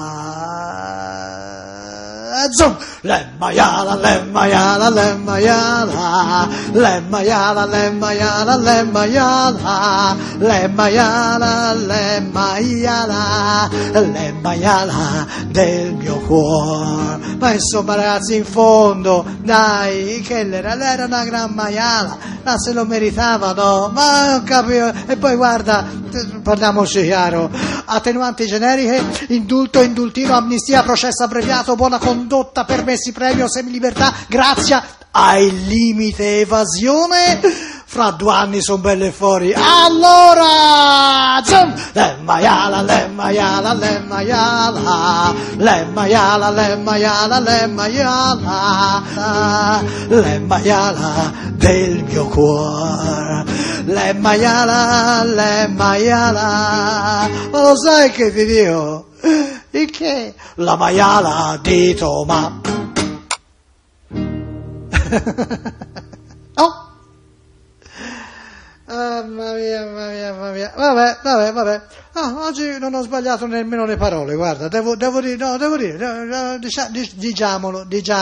zoom, lemmayala, lemmayala, lemmayala, lemmayala, lemmayala, lemmayala, lemmayala, lemmayala, lemmayala del mio cuore. Ma insomma ragazzi, in fondo, dai, che lei era una gran maiala, ma se lo meritava, no? Ma non capivo. E poi guarda, parliamoci chiaro, attenuanti generiche, indulto, indultino, amnistia, processo abbreviato, buona condotta, permessi, premio, semilibertà, grazia, ai limite evasione. Fra 2 anni son belle fuori. Allora, zoom, lemmayala, lemmayala, lemmayala, lemmayala, lemmayala, lemmayala, lemmayala del mio cuore. Lemmayala, lemmayala. Ma lo sai che ti dico? Il che? La maiala di Toma. Oh! Mamma mia, mamma mia, mamma mia. Vabbè. Oggi non ho sbagliato nemmeno le parole, guarda, devo dire, diciamolo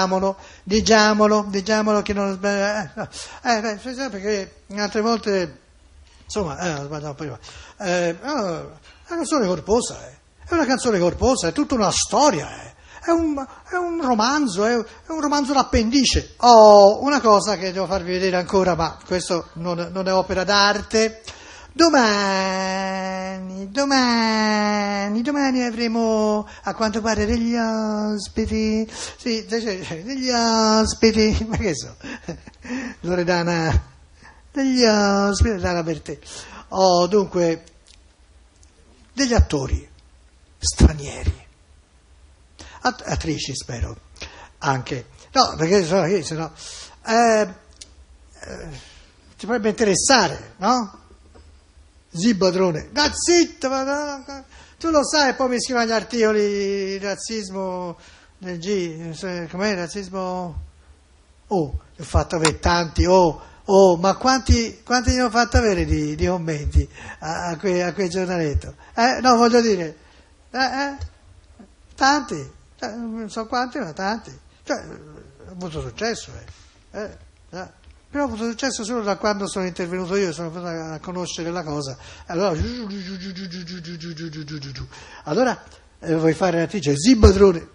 che non ho sbagliato. Perché altre volte, insomma, ho sbagliato prima. Una canzone corposa, è una canzone corposa, è tutta una storia, È un romanzo, è un romanzo d'appendice. Una cosa che devo farvi vedere ancora, ma questo non è opera d'arte. Domani avremo, a quanto pare, degli ospiti. Sì, degli ospiti, ma che so, Loredana, degli ospiti, Loredana per te. Dunque, degli attori stranieri. Attrici, spero, anche. No, perché se no ti potrebbe interessare, no? Zibadrone. No, zitto, tu lo sai, poi mi scrivono gli articoli, razzismo nel G, com'è razzismo? ne ho fatto avere tanti, ma quanti ne ho fatto avere di commenti a quel giornaletto? No, voglio dire, tanti, non so quanti, ma tanti. Cioè, ho avuto successo, però ho avuto successo solo da quando sono intervenuto io, sono venuto a conoscere la cosa. Allora vuoi fare l'attrice? Sì, padrone.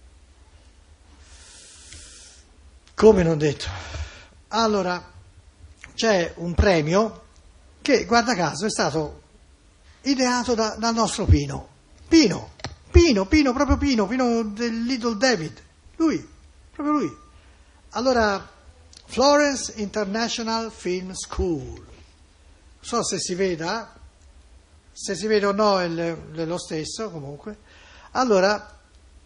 Come non detto. Allora, c'è un premio che, guarda caso, è stato ideato dal nostro Pino. Pino, proprio Pino del Little David. Proprio lui. Allora, Florence International Film School. Non so se si vede o no è lo stesso comunque. Allora,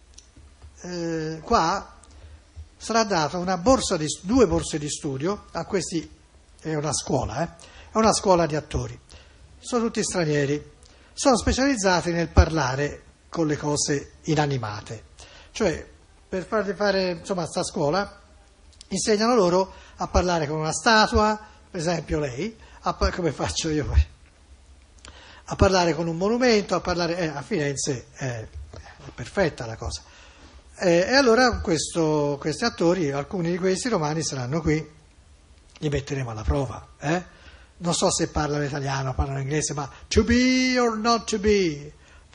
qua sarà data due borse di studio a questi, è una scuola di attori. Sono tutti stranieri, sono specializzati nel parlare con le cose inanimate. Cioè, per farli fare, insomma, sta scuola, insegnano loro a parlare con una statua, per esempio lei, come faccio io poi, a parlare con un monumento, a Firenze è perfetta la cosa. E allora questi attori, alcuni di questi romani saranno qui, li metteremo alla prova. Non so se parlano italiano, parlano inglese, ma to be or not to be,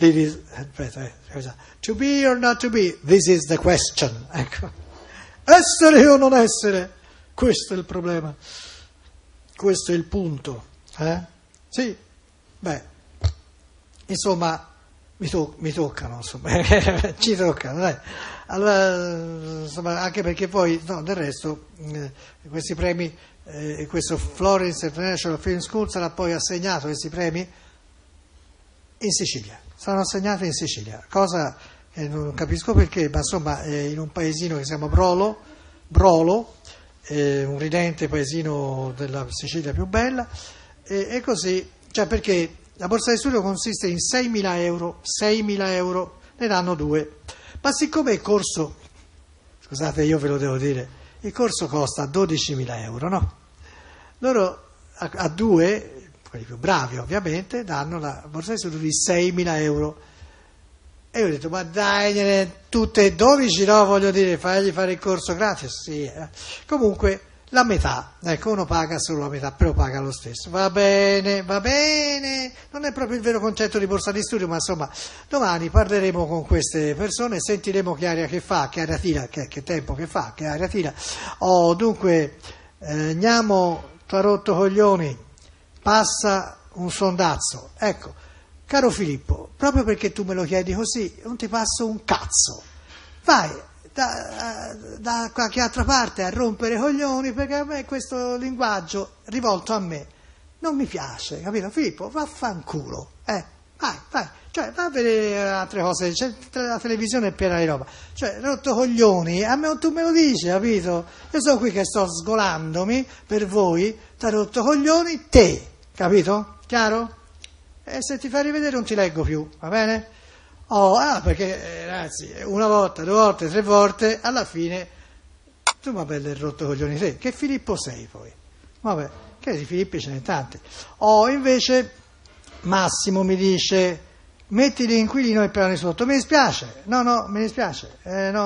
to be or not to be, this is the question. Ecco. Essere o non essere, questo è il problema, questo è il punto. Sì, insomma, mi toccano, insomma, ci toccano, dai. Allora, insomma, anche perché poi, no, del resto, questi premi, questo Florence International Film School sarà poi assegnato, questi premi, in Sicilia, saranno assegnati in Sicilia, cosa che non capisco perché, ma insomma, in un paesino che si chiama Brolo, un ridente paesino della Sicilia più bella, e così, cioè perché la borsa di studio consiste in 6.000 euro, ne danno 2. Ma siccome il corso, scusate, io ve lo devo dire, il corso costa 12.000 euro, no? Loro a 2, quelli più bravi ovviamente, danno la borsa di studio di 6.000 euro. E io ho detto, ma dai, tutte e 12, no? Voglio dire, fagli fare il corso gratis, sì. Comunque, la metà, ecco, uno paga solo la metà, però paga lo stesso. Va bene, non è proprio il vero concetto di borsa di studio, ma insomma, domani parleremo con queste persone, sentiremo che aria che fa, che aria tira, che tempo che fa, che aria tira. Dunque, Gnamo, t'ha rotto coglioni, passa un sondazzo, ecco. Caro Filippo, proprio perché tu me lo chiedi così, non ti passo un cazzo. Vai da qualche altra parte a rompere coglioni, perché a me questo linguaggio rivolto a me non mi piace, capito? Filippo, vaffanculo. Vai. Cioè, va a vedere altre cose, la televisione è piena di roba. Cioè, rotto coglioni, a me tu me lo dici, capito? Io sono qui che sto sgolandomi per voi, t'ha rotto coglioni te, capito? Chiaro? E se ti fai rivedere non ti leggo più, va bene? Perché ragazzi, una volta, 2 volte, 3 volte, alla fine tu ma bello il rotto coglioni te, che Filippo sei poi? Vabbè, che di Filippi ce ne tanti. Invece Massimo mi dice, metti l'inquilino e piano di sotto, mi dispiace, no, mi dispiace,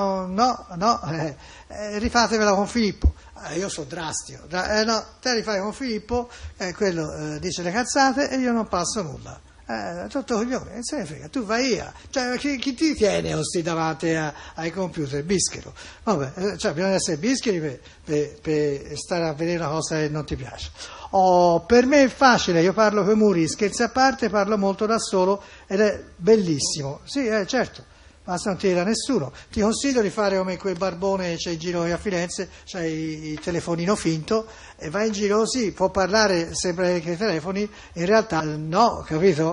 rifatevela con Filippo. Io sono drastico, no, te li fai con Filippo, quello dice le cazzate e io non passo nulla. Tutto coglione, non se ne frega, tu vai via. Cioè, chi ti tiene sti davanti ai computer? Bischero. Vabbè, cioè, bisogna essere bischeri per stare a vedere una cosa che non ti piace. Per me è facile, io parlo con i muri, scherzi a parte, parlo molto da solo ed è bellissimo. Sì, certo. Basta non ti dirà nessuno. Ti consiglio di fare come quel barbone che c'è in giro a Firenze, c'è il telefonino finto e va in giro così, può parlare sempre che telefoni, in realtà no, capito?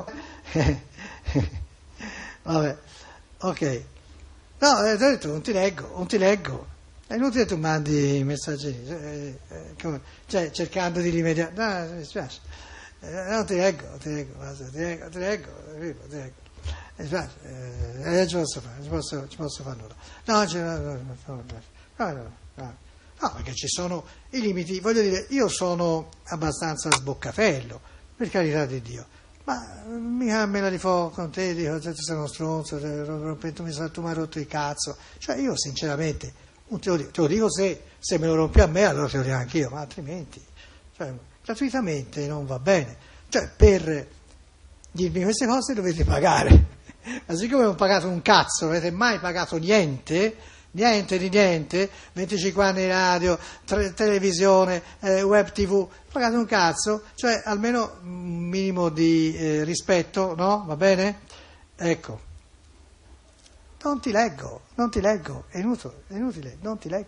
Vabbè, ok. No, ti ho detto, non ti leggo. È inutile tu mandi messaggi, cercando di rimediare. No, mi dispiace. Non ti leggo. Ci posso fare nulla. No. No, perché ci sono i limiti. Voglio dire, io sono abbastanza sboccafello, per carità di Dio, ma mica me la rifò con te, dico, tu sei uno stronzo, tu mi hai rotto il cazzo. Cioè io sinceramente, non te lo dico se me lo rompi a me, allora te lo dico anch'io, ma altrimenti, cioè, gratuitamente non va bene. Cioè, per dirmi queste cose dovete pagare. Ma siccome non pagate un cazzo, non avete mai pagato niente di niente, 25 anni di radio, televisione, web tv, pagate un cazzo, cioè almeno un minimo di rispetto, no? Va bene? Ecco. Non ti leggo, è inutile, non ti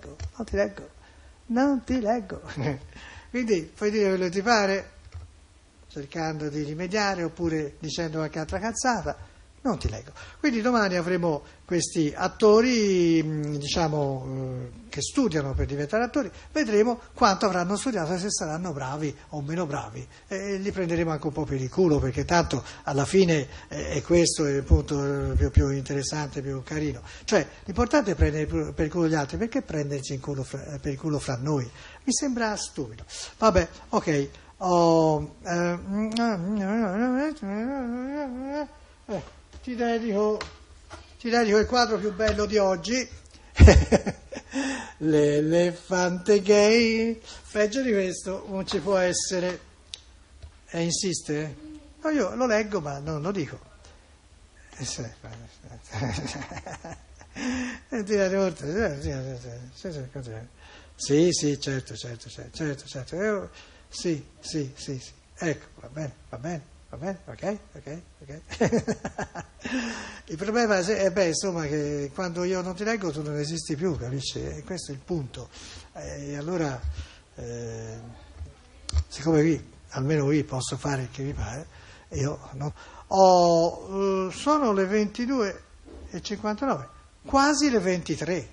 leggo. Quindi puoi dire quello che ti pare, cercando di rimediare oppure dicendo qualche altra cazzata, non ti leggo. Quindi domani avremo questi attori, che studiano per diventare attori, vedremo quanto avranno studiato e se saranno bravi o meno bravi. E li prenderemo anche un po' per il culo, perché tanto alla fine è questo il punto più interessante, più carino. Cioè, l'importante è prendere per il culo gli altri, perché prenderci per il culo fra noi? Mi sembra stupido. Vabbè, ok. Ti dedico il quadro più bello di oggi, l'elefante gay. Peggio di questo non ci può essere. Insiste? No, io lo leggo ma non lo dico. Sì, certo. Sì. Ecco, va bene, ok. Il problema è, insomma, che quando io non ti leggo tu non esisti più, capisci? E questo è il punto. E allora, siccome almeno qui posso fare il che mi pare, io no. Sono le 22:59, quasi le 23,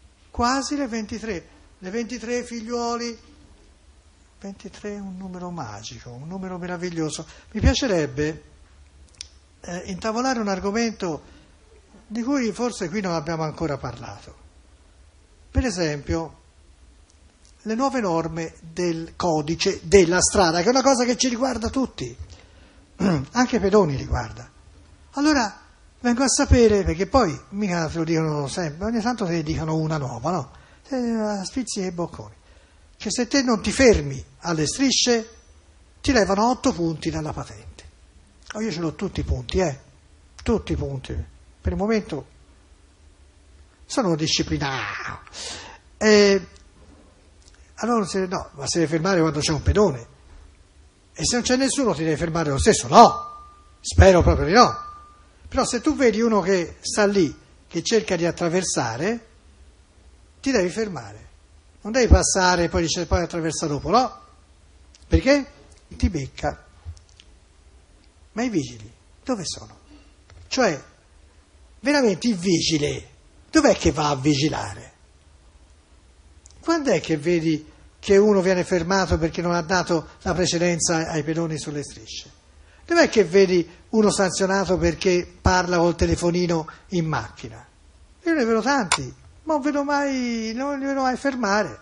le 23 figliuoli. 23 è un numero magico, un numero meraviglioso. Mi piacerebbe intavolare un argomento di cui forse qui non abbiamo ancora parlato. Per esempio, le nuove norme del codice della strada, che è una cosa che ci riguarda tutti, anche i pedoni riguarda. Allora vengo a sapere, perché poi mica te lo dicono sempre, ogni tanto te ne dicono una nuova, no? Spizzi e bocconi. Che se te non ti fermi alle strisce ti levano 8 punti dalla patente. Io ce l'ho tutti i punti, tutti i punti. Per il momento sono disciplinato. Allora ma si deve fermare quando c'è un pedone. E se non c'è nessuno ti deve fermare lo stesso? No, spero proprio di no. Però se tu vedi uno che sta lì, che cerca di attraversare, ti devi fermare. Non devi passare e poi dice poi attraversa dopo, no? Perché? Ti becca. Ma i vigili dove sono? Cioè, veramente il vigile, dov'è che va a vigilare? Quando è che vedi che uno viene fermato perché non ha dato la precedenza ai pedoni sulle strisce? Dov'è che vedi uno sanzionato perché parla col telefonino in macchina? Io ne vedo tanti. Ma non li vedo mai fermare.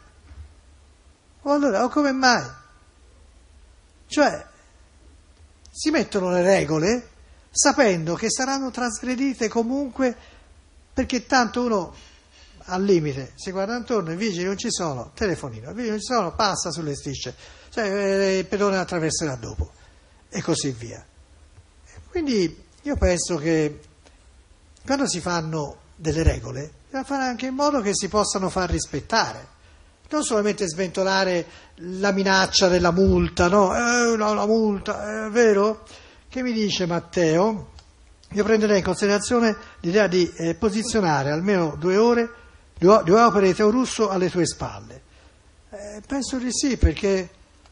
O come mai? Cioè, si mettono le regole sapendo che saranno trasgredite comunque, perché tanto uno al limite si guarda intorno, i vigili non ci sono, telefonino, i vigili non ci sono, passa sulle strisce, cioè il pedone attraverserà dopo e così via. Quindi io penso che quando si fanno delle regole bisogna fare anche in modo che si possano far rispettare, non solamente sventolare la minaccia della multa, no? La multa, è vero? Che mi dice Matteo? Io prenderei in considerazione l'idea di posizionare almeno 2 opere di Teo Russo alle tue spalle. Penso di sì, perché,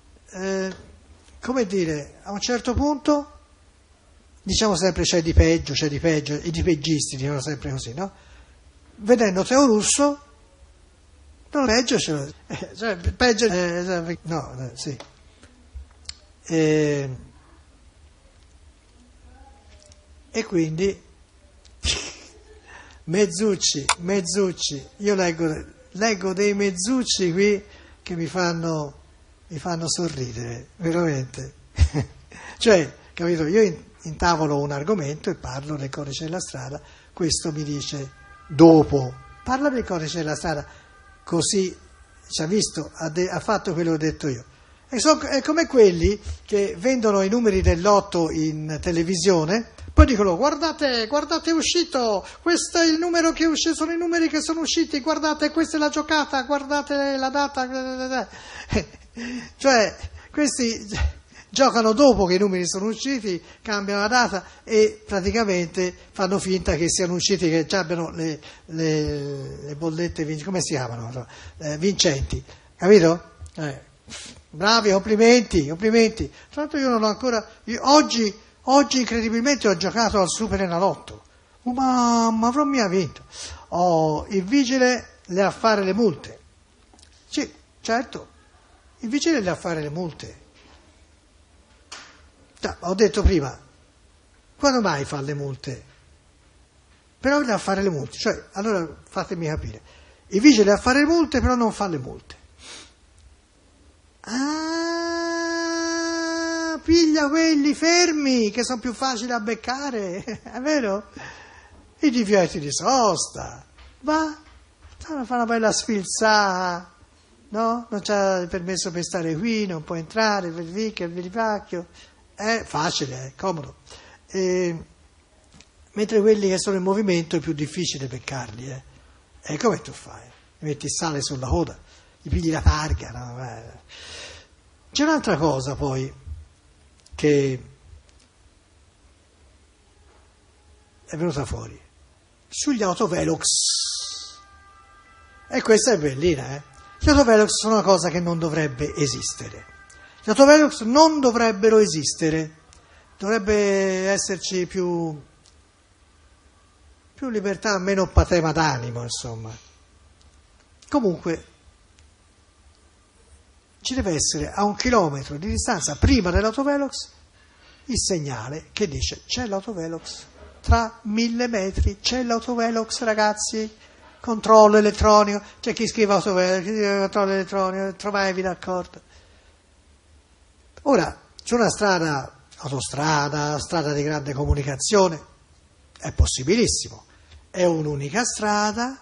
come dire, a un certo punto diciamo sempre c'è di peggio, i dipeggisti dicono sempre così, no? Vedendo Teo Russo, non leggercelo, cioè peggio, no, sì. E Quindi Mezzucci, io leggo leggo dei mezzucci qui che mi fanno sorridere, veramente. Cioè, capito, io intavolo un argomento e parlo del codice della strada, questo mi dice dopo, parla del codice della strada, così ci ha visto, ha fatto quello che ho detto io. È come quelli che vendono i numeri del lotto in televisione, poi dicono guardate è uscito, questo è il numero che è uscito, sono i numeri che sono usciti, guardate questa è la giocata, guardate la data. Cioè questi giocano dopo che i numeri sono usciti, cambiano la data e praticamente fanno finta che siano usciti, che già abbiano le bollette, come si chiamano? Vincenti, capito? Bravi, complimenti. Tra l'altro io non ho ancora, oggi incredibilmente ho giocato al Super Enalotto. Mamma, avrò mica vinto. Il vigile le ha a fare le multe. Sì, certo, il vigile le ha a fare le multe. Ho detto prima, quando mai fa le multe? Però le ha a fare le multe, cioè, allora fatemi capire. Il vigile ha a fare le multe, però non fa le multe. Piglia quelli fermi che sono più facili da beccare, è vero? I divieti di sosta, fa una bella sfilzata, no? Non c'ha il permesso per stare qui, non può entrare, per il vilipacchio, è facile, è comodo. Mentre quelli che sono in movimento è più difficile beccarli, E come tu fai? Metti il sale sulla coda, gli pigli la targa, no? C'è un'altra cosa poi che è venuta fuori sugli autovelox, e questa è bellina, Gli autovelox sono una cosa che non dovrebbe esistere. Gli autovelox non dovrebbero esistere, dovrebbe esserci più libertà, meno patema d'animo, insomma. Comunque ci deve essere a 1 chilometro di distanza prima dell'autovelox il segnale che dice c'è l'autovelox, tra 1000 metri c'è l'autovelox, ragazzi, controllo elettronico, c'è chi scrive autovelox, chi scrive controllo elettronico, trovatevi d'accordo. Ora, su una strada, autostrada, strada di grande comunicazione, è possibilissimo, è un'unica strada,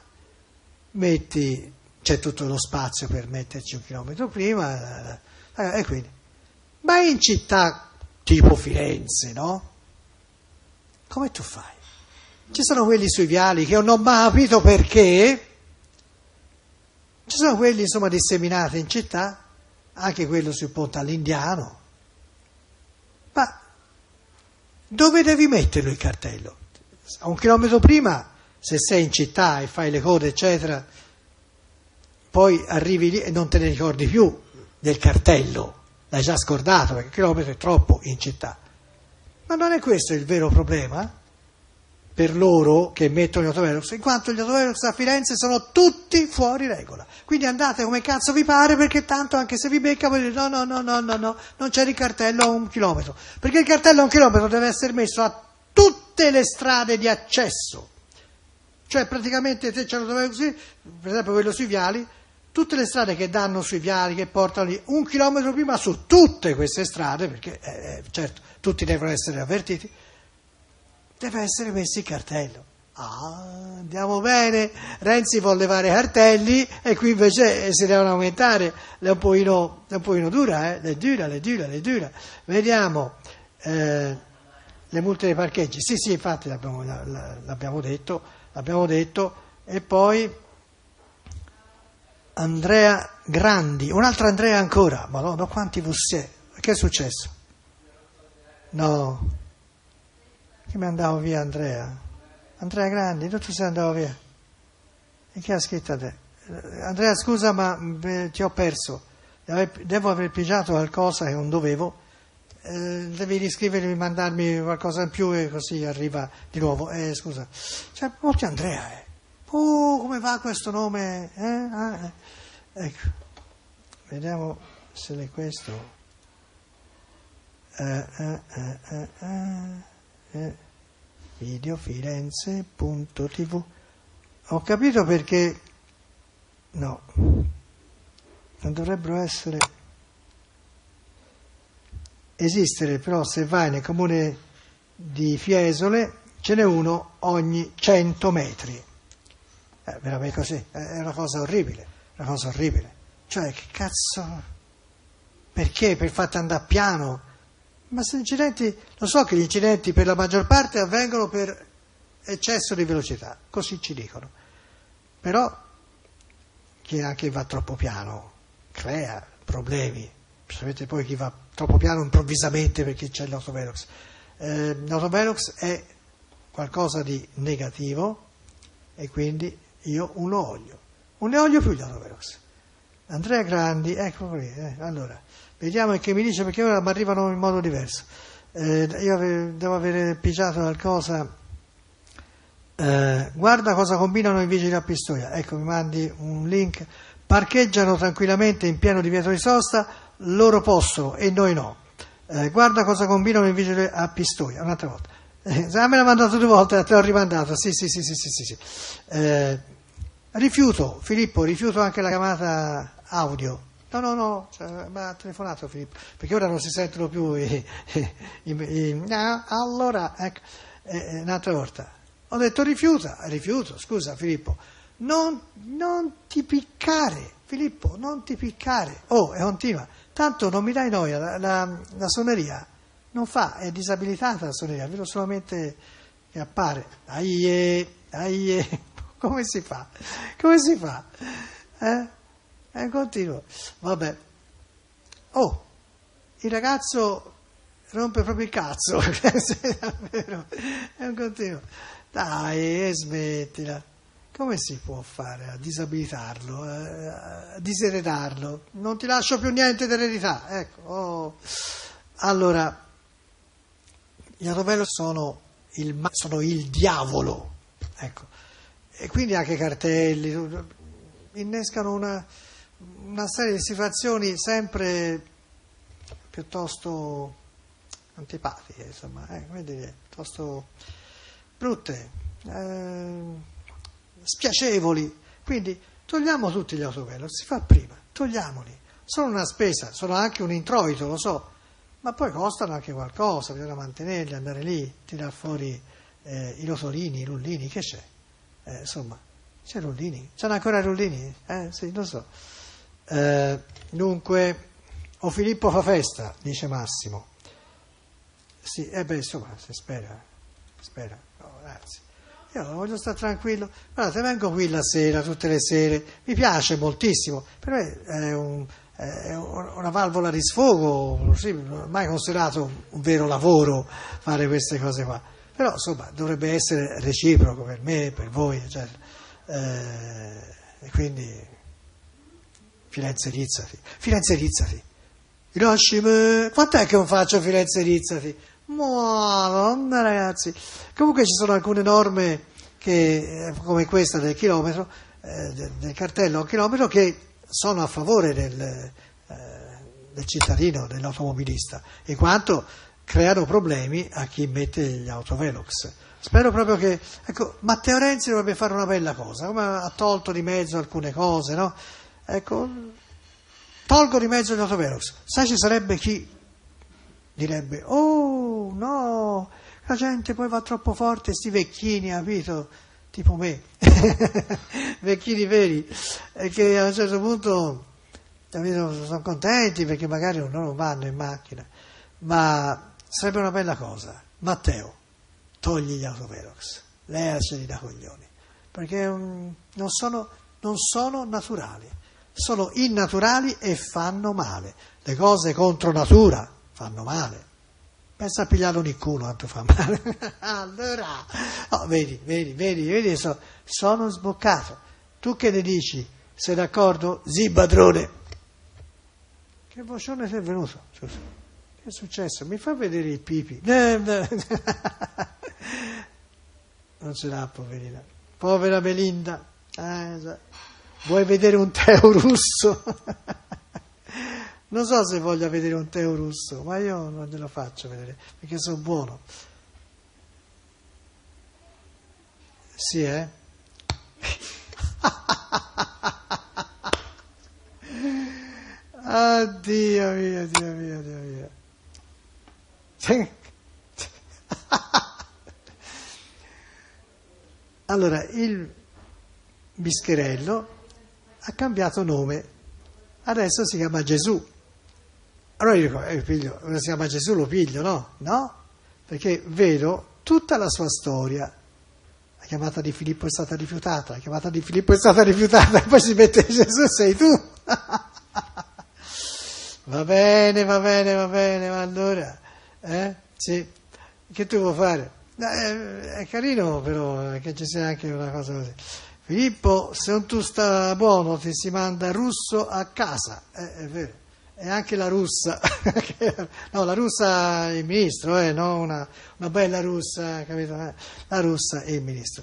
c'è tutto lo spazio per metterci 1 chilometro prima, e quindi. Ma in città tipo Firenze, no? Come tu fai? Ci sono quelli sui viali che non ho mai capito perché, ci sono quelli insomma disseminati in città, anche quello sul ponte all'Indiano, ma dove devi metterlo il cartello? A 1 chilometro prima, se sei in città e fai le code eccetera, poi arrivi lì e non te ne ricordi più del cartello, l'hai già scordato perché 1 chilometro è troppo in città. Ma non è questo il vero problema per loro che mettono gli autovelox, in quanto gli autovelox a Firenze sono tutti fuori regola. Quindi andate come cazzo vi pare, perché tanto anche se vi becca voi dite no, non c'è il cartello a 1 chilometro. Perché il cartello a 1 chilometro deve essere messo a tutte le strade di accesso. Cioè praticamente se c'è l'autovelox, per esempio quello sui viali, tutte le strade che danno sui viali, che portano lì 1 chilometro prima su tutte queste strade, perché certo tutti devono essere avvertiti, deve essere messo il cartello. Andiamo bene, Renzi vuole levare cartelli e qui invece si devono aumentare, è un pochino dura, è dura. Vediamo le multe dei parcheggi, sì infatti l'abbiamo detto, e poi Andrea Grandi, un altro Andrea ancora, Madonna quanti vussier, che è successo? No, che mi andavo via Andrea Grandi, tu sei andato via, e che ha scritto a te? Andrea scusa ma ti ho perso, devo aver pigiato qualcosa che non dovevo, devi riscrivermi, mandarmi qualcosa in più e così arriva di nuovo, scusa, c'è molti Andrea, come va questo nome? Ecco, vediamo se è questo. Videofirenze.tv. Ho capito perché no, non dovrebbero esistere, però se vai nel comune di Fiesole ce n'è uno ogni 100 metri. Veramente così, è una cosa orribile, Cioè, che cazzo, perché? Per farti andare piano? Ma se incidenti, lo so che gli incidenti per la maggior parte avvengono per eccesso di velocità, così ci dicono. Però chi anche va troppo piano crea problemi. Sapete poi chi va troppo piano improvvisamente perché c'è l'autovelox. L'autovelox è qualcosa di negativo e quindi io non ne voglio più gli autovelox. Andrea Grandi, ecco qui, allora, vediamo che mi dice, perché ora mi arrivano in modo diverso. Io devo aver pigiato qualcosa. Guarda cosa combinano i vigili a Pistoia. Ecco, mi mandi un link. Parcheggiano tranquillamente in pieno divieto di sosta, loro possono e noi no. Guarda cosa combinano i vigili a Pistoia. Un'altra volta. Me l'ha mandato 2 volte, te l'ho rimandato. Sì. Rifiuto, Filippo, rifiuto anche la chiamata audio. No, mi ha telefonato Filippo, perché ora non si sentono più allora, ecco, un'altra volta. Ho detto rifiuto, scusa Filippo, non ti piccare, Filippo, non ti piccare. E continua, tanto non mi dai noia, la suoneria non fa, è disabilitata la suoneria, vedo solamente che appare. Aie. Come si fa? È continuo. Vabbè. Il ragazzo rompe proprio il cazzo. Davvero. È un continuo. Dai, smettila. Come si può fare a disabilitarlo, a diseredarlo? Non ti lascio più niente d'eredità. Ecco. Allora, gli autovelox sono il diavolo. Ecco. E quindi anche i cartelli innescano una serie di situazioni sempre piuttosto antipatiche, insomma, come dire, piuttosto brutte, spiacevoli. Quindi togliamo tutti gli autovelox, si fa prima, togliamoli. Sono una spesa, sono anche un introito, lo so, ma poi costano anche qualcosa, bisogna mantenerli, andare lì, tirar fuori i rotolini, i rullini, che c'è? Insomma, c'è Rullini? C'hanno ancora Rullini? Sì, lo so. Dunque, Filippo fa festa, dice Massimo. Sì, insomma, si spera. No, grazie. Io voglio stare tranquillo. Guardate, vengo qui la sera, tutte le sere, mi piace moltissimo. Per me è una valvola di sfogo, sì, non ho mai considerato un vero lavoro fare queste cose qua. Però insomma dovrebbe essere reciproco per me, per voi, eccetera. E quindi Firenze Rizzati. Hiroshima, quant'è che non faccio Firenze Rizzati? Madonna ragazzi. Comunque ci sono alcune norme come questa del chilometro, del cartello al chilometro, che sono a favore del cittadino, dell'automobilista, in quanto creano problemi a chi mette gli autovelox. Spero proprio che, Matteo Renzi dovrebbe fare una bella cosa, come ha tolto di mezzo alcune cose, no? Tolgo di mezzo gli autovelox. Sai, ci sarebbe chi direbbe, no, la gente poi va troppo forte, sti vecchini, capito? Tipo me, vecchini veri, e che a un certo punto, capito, sono contenti perché magari non vanno in macchina, ma sarebbe una bella cosa. Matteo, togli gli autovelox, leaceli da coglioni, perché non sono naturali, sono innaturali e fanno male. Le cose contro natura fanno male. Pensa a pigliarlo nel culo, quanto fa male. Allora, vedi, sono sboccato. Tu che ne dici? Sei d'accordo? Sì, padrone. Che vocione ti è venuto? Scusa. Che è successo? Mi fa vedere il pipi. Non ce l'ha, poverina. Povera Melinda. Vuoi vedere un teo russo? Non so se voglia vedere un teo russo, ma io non glielo faccio vedere, perché sono buono. Sì, Dio mio, Dio mio, Dio mio. Allora, il bischerello ha cambiato nome, adesso si chiama Gesù. Allora io dico, figlio, si chiama Gesù, lo piglio, no? No, perché vedo tutta la sua storia. La chiamata di Filippo è stata rifiutata, la chiamata di Filippo è stata rifiutata, e poi si mette Gesù, sei tu. Va bene, ma allora, sì, che tu vuoi fare? È carino però che ci sia anche una cosa così. Filippo, se non tu sta buono ti si manda russo a casa, è vero. E anche la russa, no, la russa è il ministro, no? Una bella russa, capito? La russa è il ministro.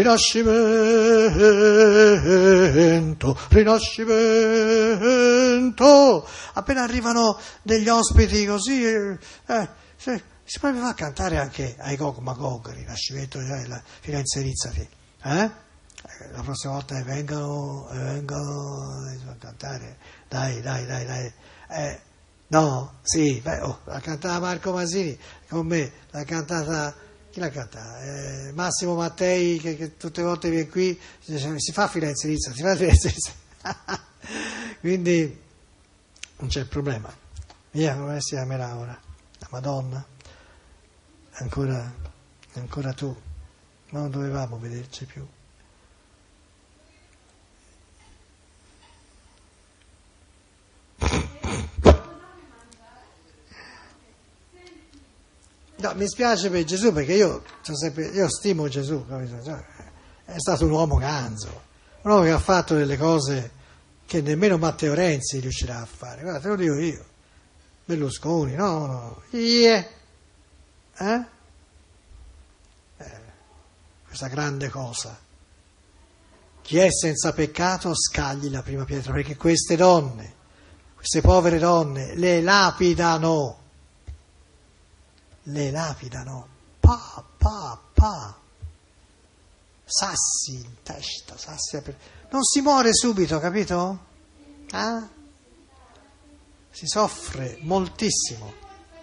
Rinascimento. Appena arrivano degli ospiti così, si poteva a cantare anche ai Gog Magog, Rinascimento, la Firenze Rizzati, La prossima volta vengano a cantare, dai. No, sì, l'ha cantata Marco Masini con me, l'ha cantata, chi l'ha cantata? Massimo Mattei che tutte le volte viene qui, si fa Firenze Rizzati, quindi non c'è problema. Via, come si chiamerà ora? La Madonna? Ancora tu, ma non dovevamo vederci più. No, mi spiace per Gesù perché io stimo Gesù, capito? È stato un uomo ganzo, un uomo che ha fatto delle cose che nemmeno Matteo Renzi riuscirà a fare. Guarda, te lo dico io, Berlusconi, no. Questa grande cosa. Chi è senza peccato scagli la prima pietra, perché queste donne, queste povere donne, le lapidano, pa, sassi in testa, non si muore subito, capito? Si soffre moltissimo.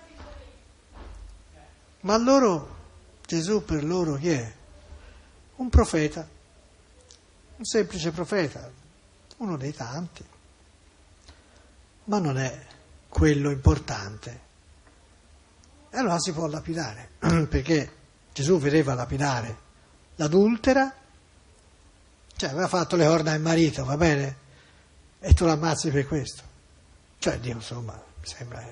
Ma Gesù per loro chi è? Un profeta, un semplice profeta, uno dei tanti, ma non è quello importante. E allora si può lapidare, perché Gesù vedeva lapidare l'adultera, cioè aveva fatto le corna al marito, va bene? E tu l'ammazzi per questo. Cioè Dio, insomma, mi sembra...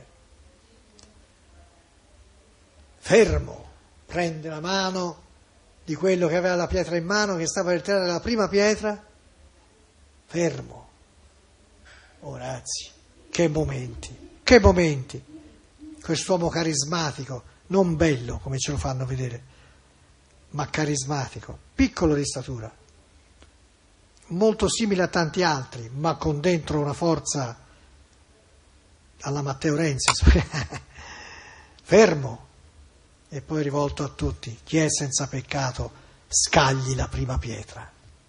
Fermo, prende la mano di quello che aveva la pietra in mano, che stava per tirare la prima pietra, fermo. Oh ragazzi, che momenti, quest'uomo carismatico, non bello come ce lo fanno vedere, ma carismatico, piccolo di statura, molto simile a tanti altri, ma con dentro una forza alla Matteo Renzi, fermo, e poi rivolto a tutti: chi è senza peccato scagli la prima pietra.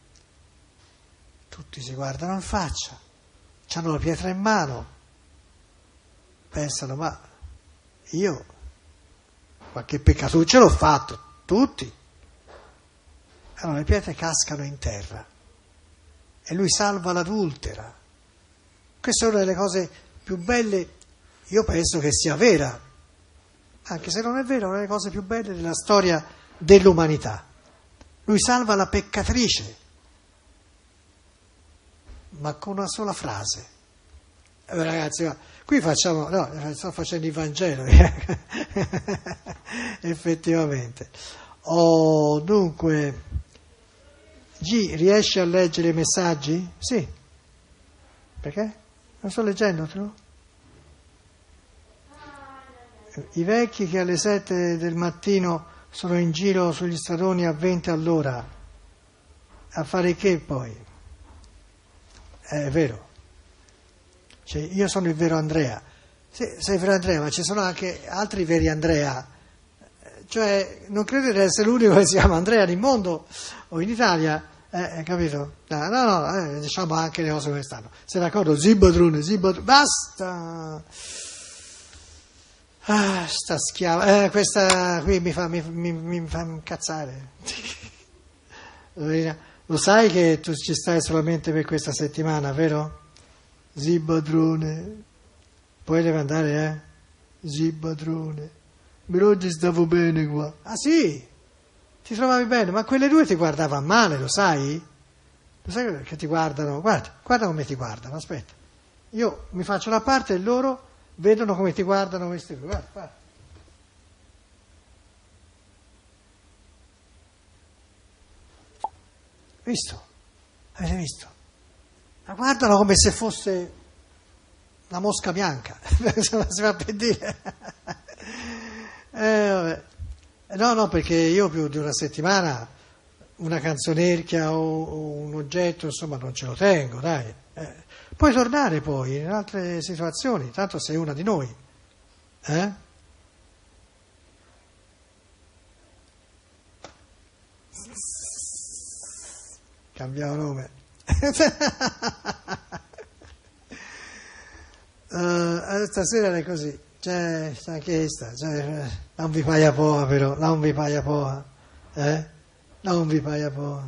Tutti si guardano in faccia, hanno la pietra in mano, pensano: ma io qualche peccatuccio l'ho fatto, tutti. Allora le pietre cascano in terra e lui salva l'adultera. Questa è una delle cose più belle, io penso che sia vera, anche se non è vera, è una delle cose più belle della storia dell'umanità. Lui salva la peccatrice, ma con una sola frase. Ragazzi, qui sto facendo il Vangelo, effettivamente. Dunque, G, riesci a leggere i messaggi? Sì. Perché? Non sto leggendotelo? I vecchi che alle 7 del mattino sono in giro sugli stradoni a 20 all'ora, a fare che poi? È vero. Cioè, io sono il vero Andrea. Sì, sei il vero Andrea, ma ci sono anche altri veri Andrea. Cioè, non credo di essere l'unico che si chiama Andrea nel mondo o in Italia. capito? No, diciamo anche le cose come stanno. Sei d'accordo? Zibadrune, basta! Sta schiava, questa qui mi fa incazzare. Lo sai che tu ci stai solamente per questa settimana, vero? Zibadrone, poi devi andare, Zibadrone. Ma oggi stavo bene qua. Ah sì? Ti trovavi bene? Ma quelle due ti guardavano male, lo sai? Lo sai che ti guardano? Guarda come ti guardano, aspetta. Io mi faccio la parte e loro vedono come ti guardano questi due. Guarda. Visto? Avete visto? Ma guardano come se fosse una mosca bianca. Si fa per dire. Vabbè. No, perché io più di una settimana una canzonerchia o un oggetto, insomma, non ce lo tengo, dai. Puoi tornare poi in altre situazioni, tanto sei una di noi. Cambiamo nome. Stasera è così, c'è anche questa, non vi paia poa però, non vi paia poa, non vi paia poa.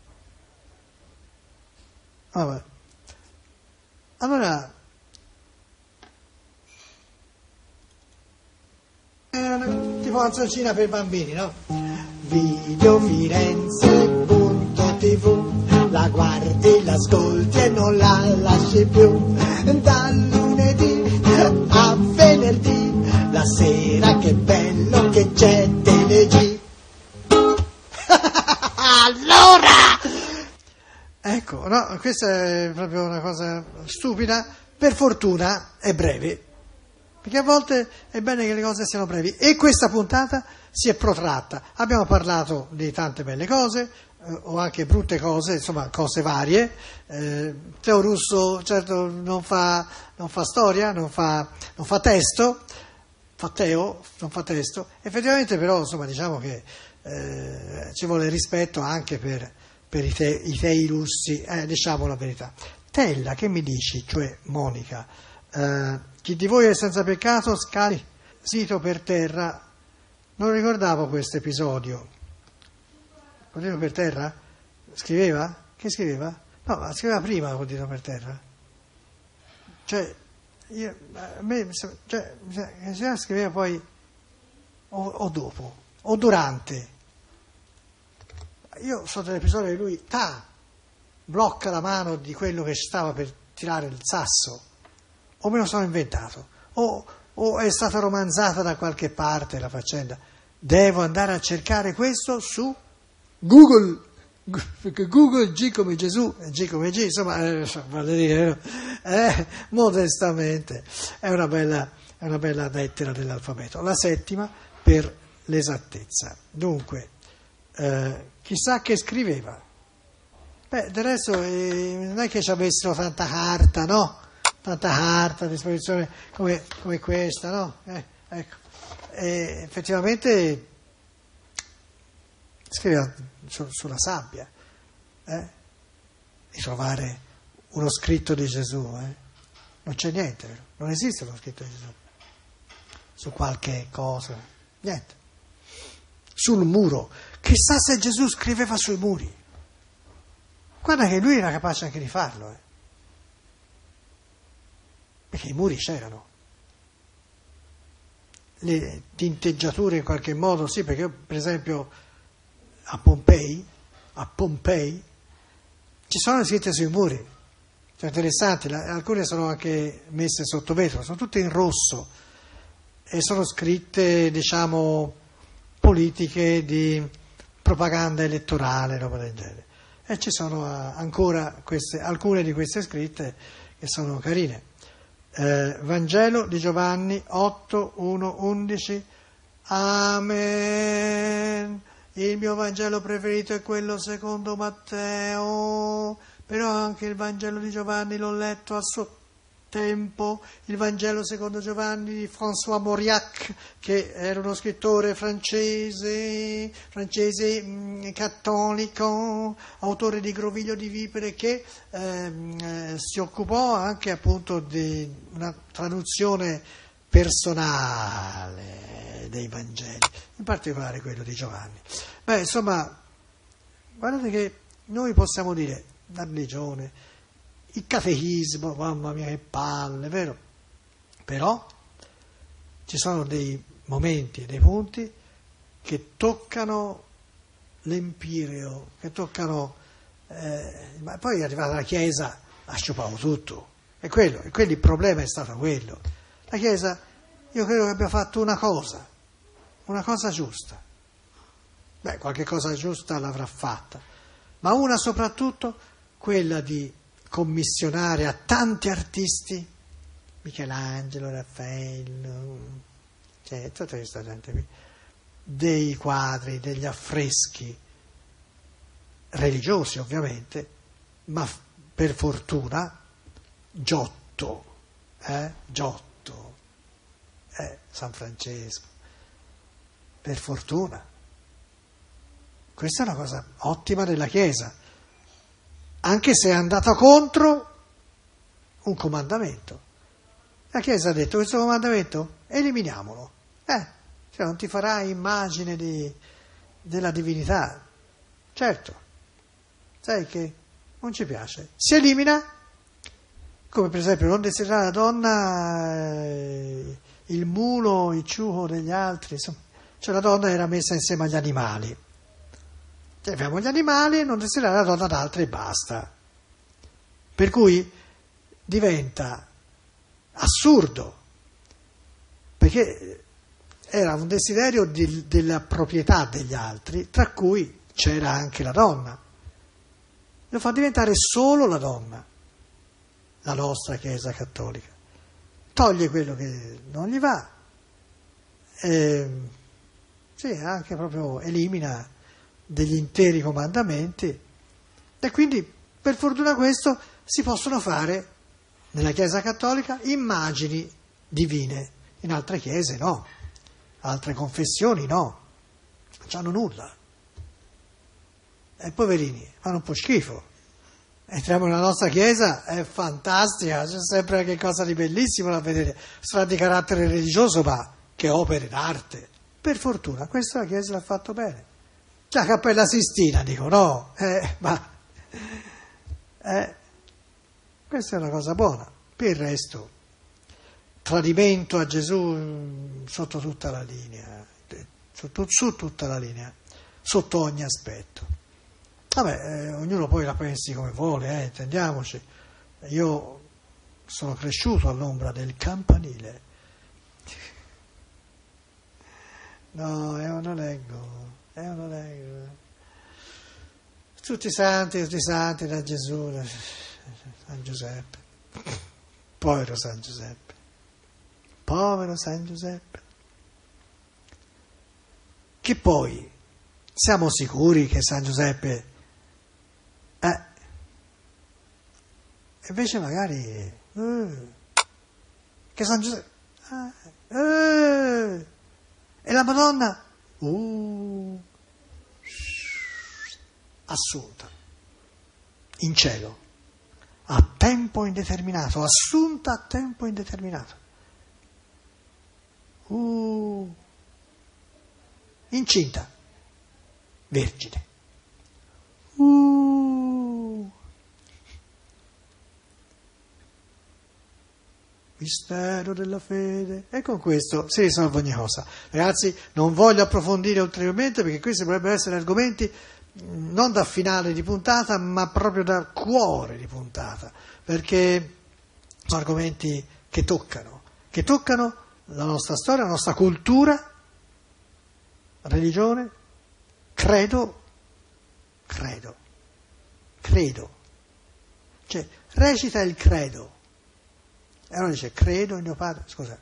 Vabbè. Allora, tipo canzoncina per bambini, no? Videofirenze.tv, la guardi, l'ascolti e non la lasci più, dal lunedì a venerdì, la sera che bello che c'è TeleG. Allora! Ecco, no, questa è proprio una cosa stupida, per fortuna è breve, perché a volte è bene che le cose siano brevi, e questa puntata si è protratta. Abbiamo parlato di tante belle cose, o anche brutte cose, insomma cose varie. Teo Russo certo non fa storia, non fa testo, non fa testo, effettivamente però insomma diciamo che ci vuole rispetto anche per i tei russi, diciamo la verità. Tella, che mi dici, cioè Monica, chi di voi è senza peccato scali sito per terra. Non ricordavo questo episodio. Col dito per terra? Scriveva? Che scriveva? No, ma scriveva prima col dito per terra. Cioè, scriveva poi o dopo, o durante. Io so dell'episodio di lui, blocca la mano di quello che stava per tirare il sasso, o me lo sono inventato, o è stata romanzata da qualche parte la faccenda. Devo andare a cercare questo su Google, perché Google G come Gesù, G come G, insomma, voglio dire, modestamente, è una bella lettera dell'alfabeto. La settima per l'esattezza. Dunque, chissà che scriveva. Del resto non è che ci avessero tanta carta, no? Tanta carta a disposizione come questa, no? Ecco. E effettivamente scriveva sulla sabbia, di trovare uno scritto di Gesù, non c'è niente, vero? Non esiste uno scritto di Gesù su qualche cosa, niente. Sul muro, chissà se Gesù scriveva sui muri. Guarda che lui era capace anche di farlo, perché i muri c'erano. Le tinteggiature in qualche modo, sì, perché per esempio a Pompei ci sono scritte sui muri, sono interessanti, alcune sono anche messe sotto vetro, sono tutte in rosso e sono scritte, diciamo, politiche di propaganda elettorale, roba del genere. E ci sono ancora alcune di queste scritte che sono carine. Vangelo di Giovanni 8, 1, 11. Amen. Il mio Vangelo preferito è quello secondo Matteo, però anche il Vangelo di Giovanni l'ho letto a suo tempo, il Vangelo secondo Giovanni di François Mauriac, che era uno scrittore francese cattolico, autore di Groviglio di Vipere, che si occupò anche appunto di una traduzione personale dei Vangeli, in particolare quello di Giovanni. Insomma, guardate che noi possiamo dire la religione, il catechismo, mamma mia che palle, vero? Però ci sono dei momenti, dei punti che toccano l'empireo, che toccano, ma poi è arrivata la Chiesa, ha sciupato tutto, e quello il problema è stato quello. La Chiesa, io credo che abbia fatto una cosa giusta, qualche cosa giusta l'avrà fatta, ma una soprattutto, quella di commissionare a tanti artisti, Michelangelo, Raffaello, tutta questa gente qui, dei quadri, degli affreschi religiosi ovviamente, ma per fortuna Giotto, San Francesco, per fortuna. Questa è una cosa ottima della Chiesa, anche se è andata contro un comandamento. La Chiesa ha detto: questo comandamento eliminiamolo, cioè non ti farai immagine della divinità. Certo, sai che non ci piace, si elimina, come per esempio non desiderare la donna il mulo, il ciuco degli altri, insomma, cioè la donna era messa insieme agli animali. Cioè, abbiamo gli animali e non desiderare la donna d'altri e basta. Per cui diventa assurdo, perché era un desiderio della proprietà degli altri, tra cui c'era anche la donna. Lo fa diventare solo la donna, la nostra Chiesa cattolica. Toglie quello che non gli va, anche proprio elimina degli interi comandamenti, e quindi per fortuna questo si possono fare nella Chiesa cattolica immagini divine, in altre chiese no, altre confessioni no, non c'hanno nulla, e poverini fanno un po' schifo. Entriamo nella nostra Chiesa, è fantastica, c'è sempre qualcosa di bellissimo da vedere, sarà di carattere religioso, ma che opere d'arte. Per fortuna questa la Chiesa l'ha fatto bene. La Cappella Sistina, dico, no, questa è una cosa buona. Per il resto, tradimento a Gesù sotto tutta la linea, su tutta la linea, sotto ogni aspetto. Ognuno poi la pensi come vuole, intendiamoci. Io sono cresciuto all'ombra del campanile. No, non leggo. Tutti santi da Gesù, San Giuseppe, povero San Giuseppe, che poi siamo sicuri che San Giuseppe invece magari che San Giuseppe e la Madonna assunta in cielo a tempo indeterminato, assunta a tempo indeterminato, incinta, vergine, mistero della fede, e con questo si risolve ogni cosa. Ragazzi, non voglio approfondire ulteriormente, perché questi potrebbero essere argomenti non da finale di puntata, ma proprio da cuore di puntata, perché sono argomenti che toccano la nostra storia, la nostra cultura, religione, credo, cioè recita il credo. E allora dice: credo in Dio Padre, scusa,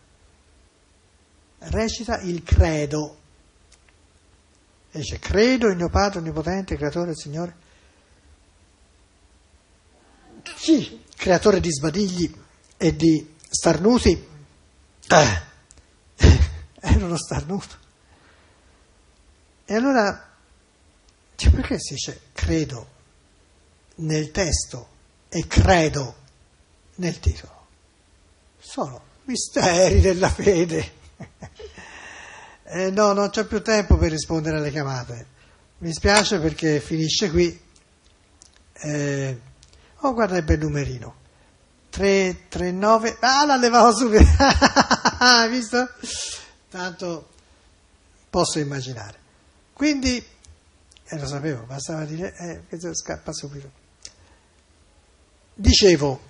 recita il credo, e dice: credo in Dio Padre onnipotente, creatore, Signore, sì, creatore di sbadigli, e di starnuti, ero uno starnuto. E allora, perché si dice credo nel testo e credo nel titolo? Sono misteri della fede. No, non c'è più tempo per rispondere alle chiamate. Mi spiace perché finisce qui. Oh, guarda il bel numerino. 339. Ah, la levavo subito. Hai visto? Tanto posso immaginare. Quindi, lo sapevo, bastava dire, questo scappa subito. Dicevo,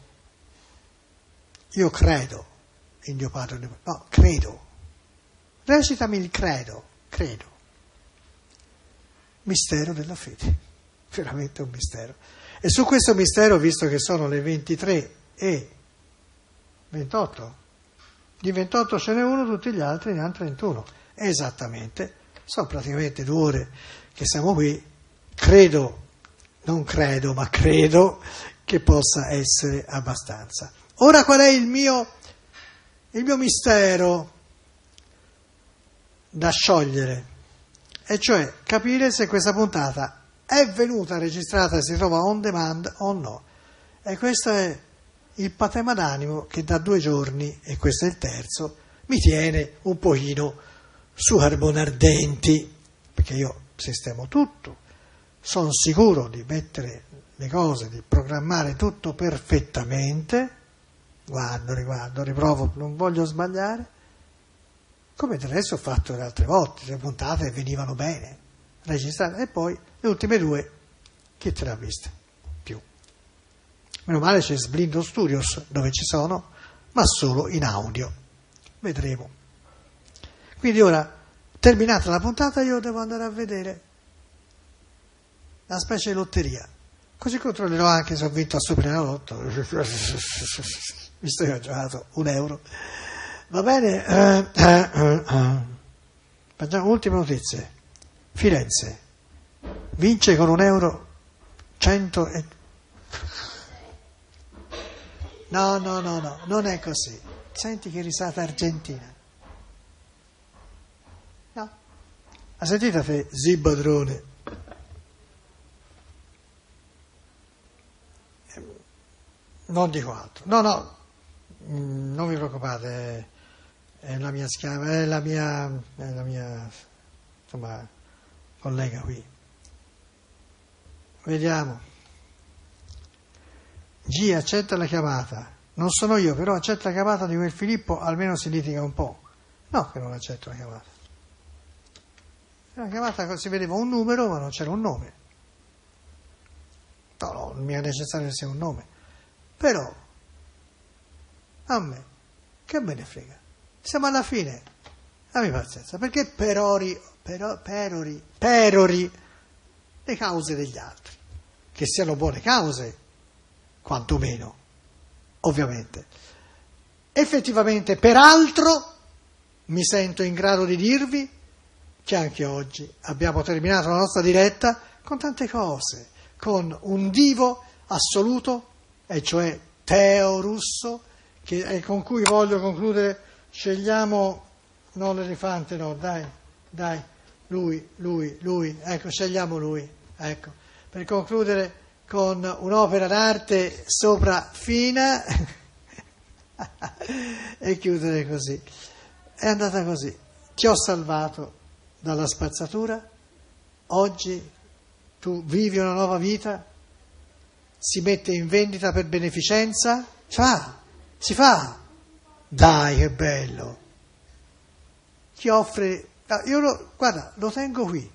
io credo in Dio Padre, no, credo. Recitami il credo. Mistero della fede, veramente un mistero. E su questo mistero, visto che sono le 23 e 28, di 28 ce n'è uno, tutti gli altri ne hanno 31. Esattamente, sono praticamente 2 ore che siamo qui, non credo, ma credo che possa essere abbastanza. Ora qual è il mio mistero da sciogliere? E cioè capire se questa puntata è venuta registrata e si trova on demand o no. E questo è il patema d'animo che da 2 giorni, e questo è il terzo, mi tiene un pochino su carboni ardenti, perché io sistemo tutto, sono sicuro di mettere le cose, di programmare tutto perfettamente, guardo, riprovo, non voglio sbagliare, come del resto ho fatto le altre volte, le puntate venivano bene, registrate, e poi le ultime 2, chi te l'ha viste? Più. Meno male c'è Sblindo Studios, dove ci sono, ma solo in audio. Vedremo. Quindi ora, terminata la puntata, io devo andare a vedere una specie di lotteria. Così controllerò anche se ho vinto a Superenalotto, visto che ho giocato €1. Va bene? Facciamo ultime notizie. Firenze vince con €1 100 e... No, non è così. Senti che risata argentina. No. Ha sentito te, zibadrone? Non dico altro. No, non vi preoccupate, è la mia schiava, è la mia insomma, collega qui. Vediamo. G accetta la chiamata. Non sono io, però accetta la chiamata di quel Filippo, almeno si litiga un po'. No, che non accetto la chiamata. La chiamata si vedeva un numero, ma non c'era un nome. No, non mi è necessario che sia un nome. Però, a me, che me ne frega? Siamo alla fine. Abbi pazienza, perché perori le cause degli altri. Che siano buone cause, quantomeno, ovviamente. Effettivamente, peraltro, mi sento in grado di dirvi che anche oggi abbiamo terminato la nostra diretta con tante cose, con un divo assoluto, e cioè Teo Russo, con cui voglio concludere. Scegliamo, no, l'elefante no, dai, lui, ecco, scegliamo lui, ecco, per concludere con un'opera d'arte sopraffina e chiudere così. È andata così, ti ho salvato dalla spazzatura, oggi tu vivi una nuova vita, si mette in vendita per beneficenza, si fa, dai che bello, ti offre, guarda, lo tengo qui,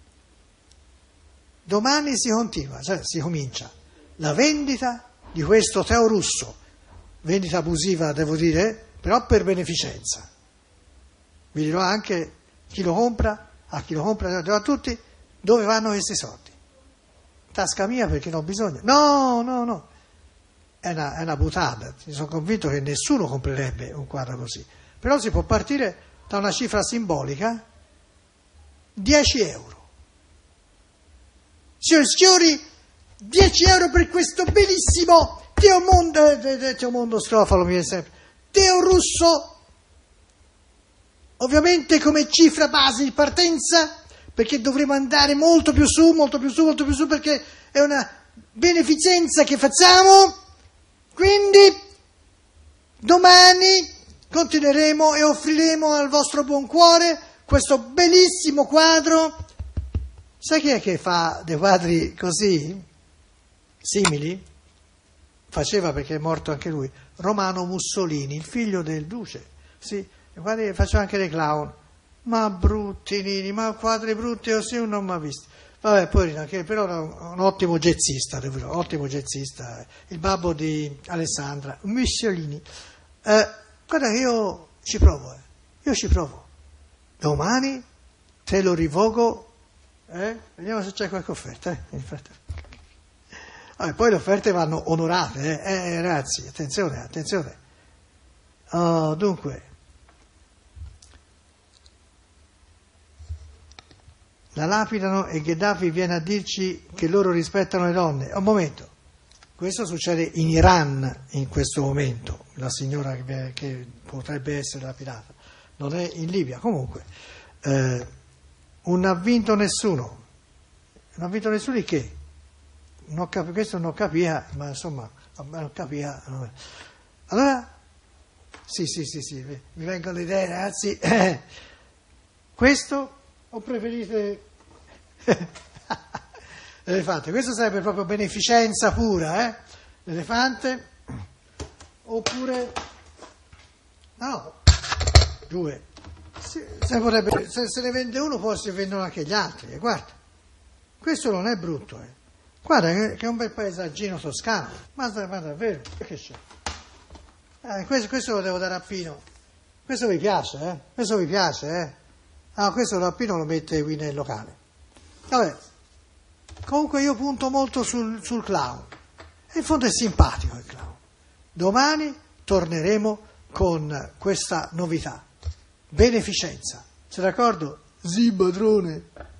domani si continua, cioè si comincia la vendita di questo Teo Russo, vendita abusiva devo dire, però per beneficenza. Vi dirò anche chi lo compra, a tutti, dove vanno questi soldi. Tasca mia perché non ho bisogno. No, è una buttata. Sono convinto che nessuno comprerebbe un quadro così. Però si può partire da una cifra simbolica, 10 euro. Signori, 10 euro per questo bellissimo Teomondo Strofalo mi viene sempre. Teo Russo, ovviamente come cifra base di partenza, perché dovremo andare molto più su, perché è una beneficenza che facciamo. Quindi domani continueremo e offriremo al vostro buon cuore questo bellissimo quadro. Sai chi è che fa dei quadri così, simili? Faceva, perché è morto anche lui, Romano Mussolini, il figlio del duce. Sì, guardi, faccio anche dei clown. Ma brutti, Nini, ma quadri brutti così non mi ha visti. Vabbè, poi anche, però era un ottimo jazzista, il babbo di Alessandra, Mussolini. Guarda che io ci provo. Domani te lo rivogo, vediamo se c'è qualche offerta. Vabbè, poi le offerte vanno onorate, ragazzi, attenzione. Dunque, la lapidano e Gheddafi viene a dirci che loro rispettano le donne. Un momento, questo succede in Iran in questo momento, la signora che potrebbe essere lapidata, non è in Libia. Comunque, non ha vinto nessuno di che? Questo non capiva, ma insomma, non capiva. Allora, sì, mi vengono le idee, ragazzi. Questo o preferite l'elefante? Questo sarebbe proprio beneficenza pura, l'elefante. Oppure no, 2. Se ne vende uno, poi si vendono anche gli altri. Guarda, questo non è brutto, Guarda che è un bel paesaggino toscano, ma davvero, che c'è? Questo lo devo dare a Pino. Questo vi piace, Ah, questo a Pino lo mette qui nel locale. Vabbè, comunque io punto molto sul clown. E in fondo è simpatico il clown. Domani torneremo con questa novità. Beneficenza. Sei d'accordo? Sì, padrone.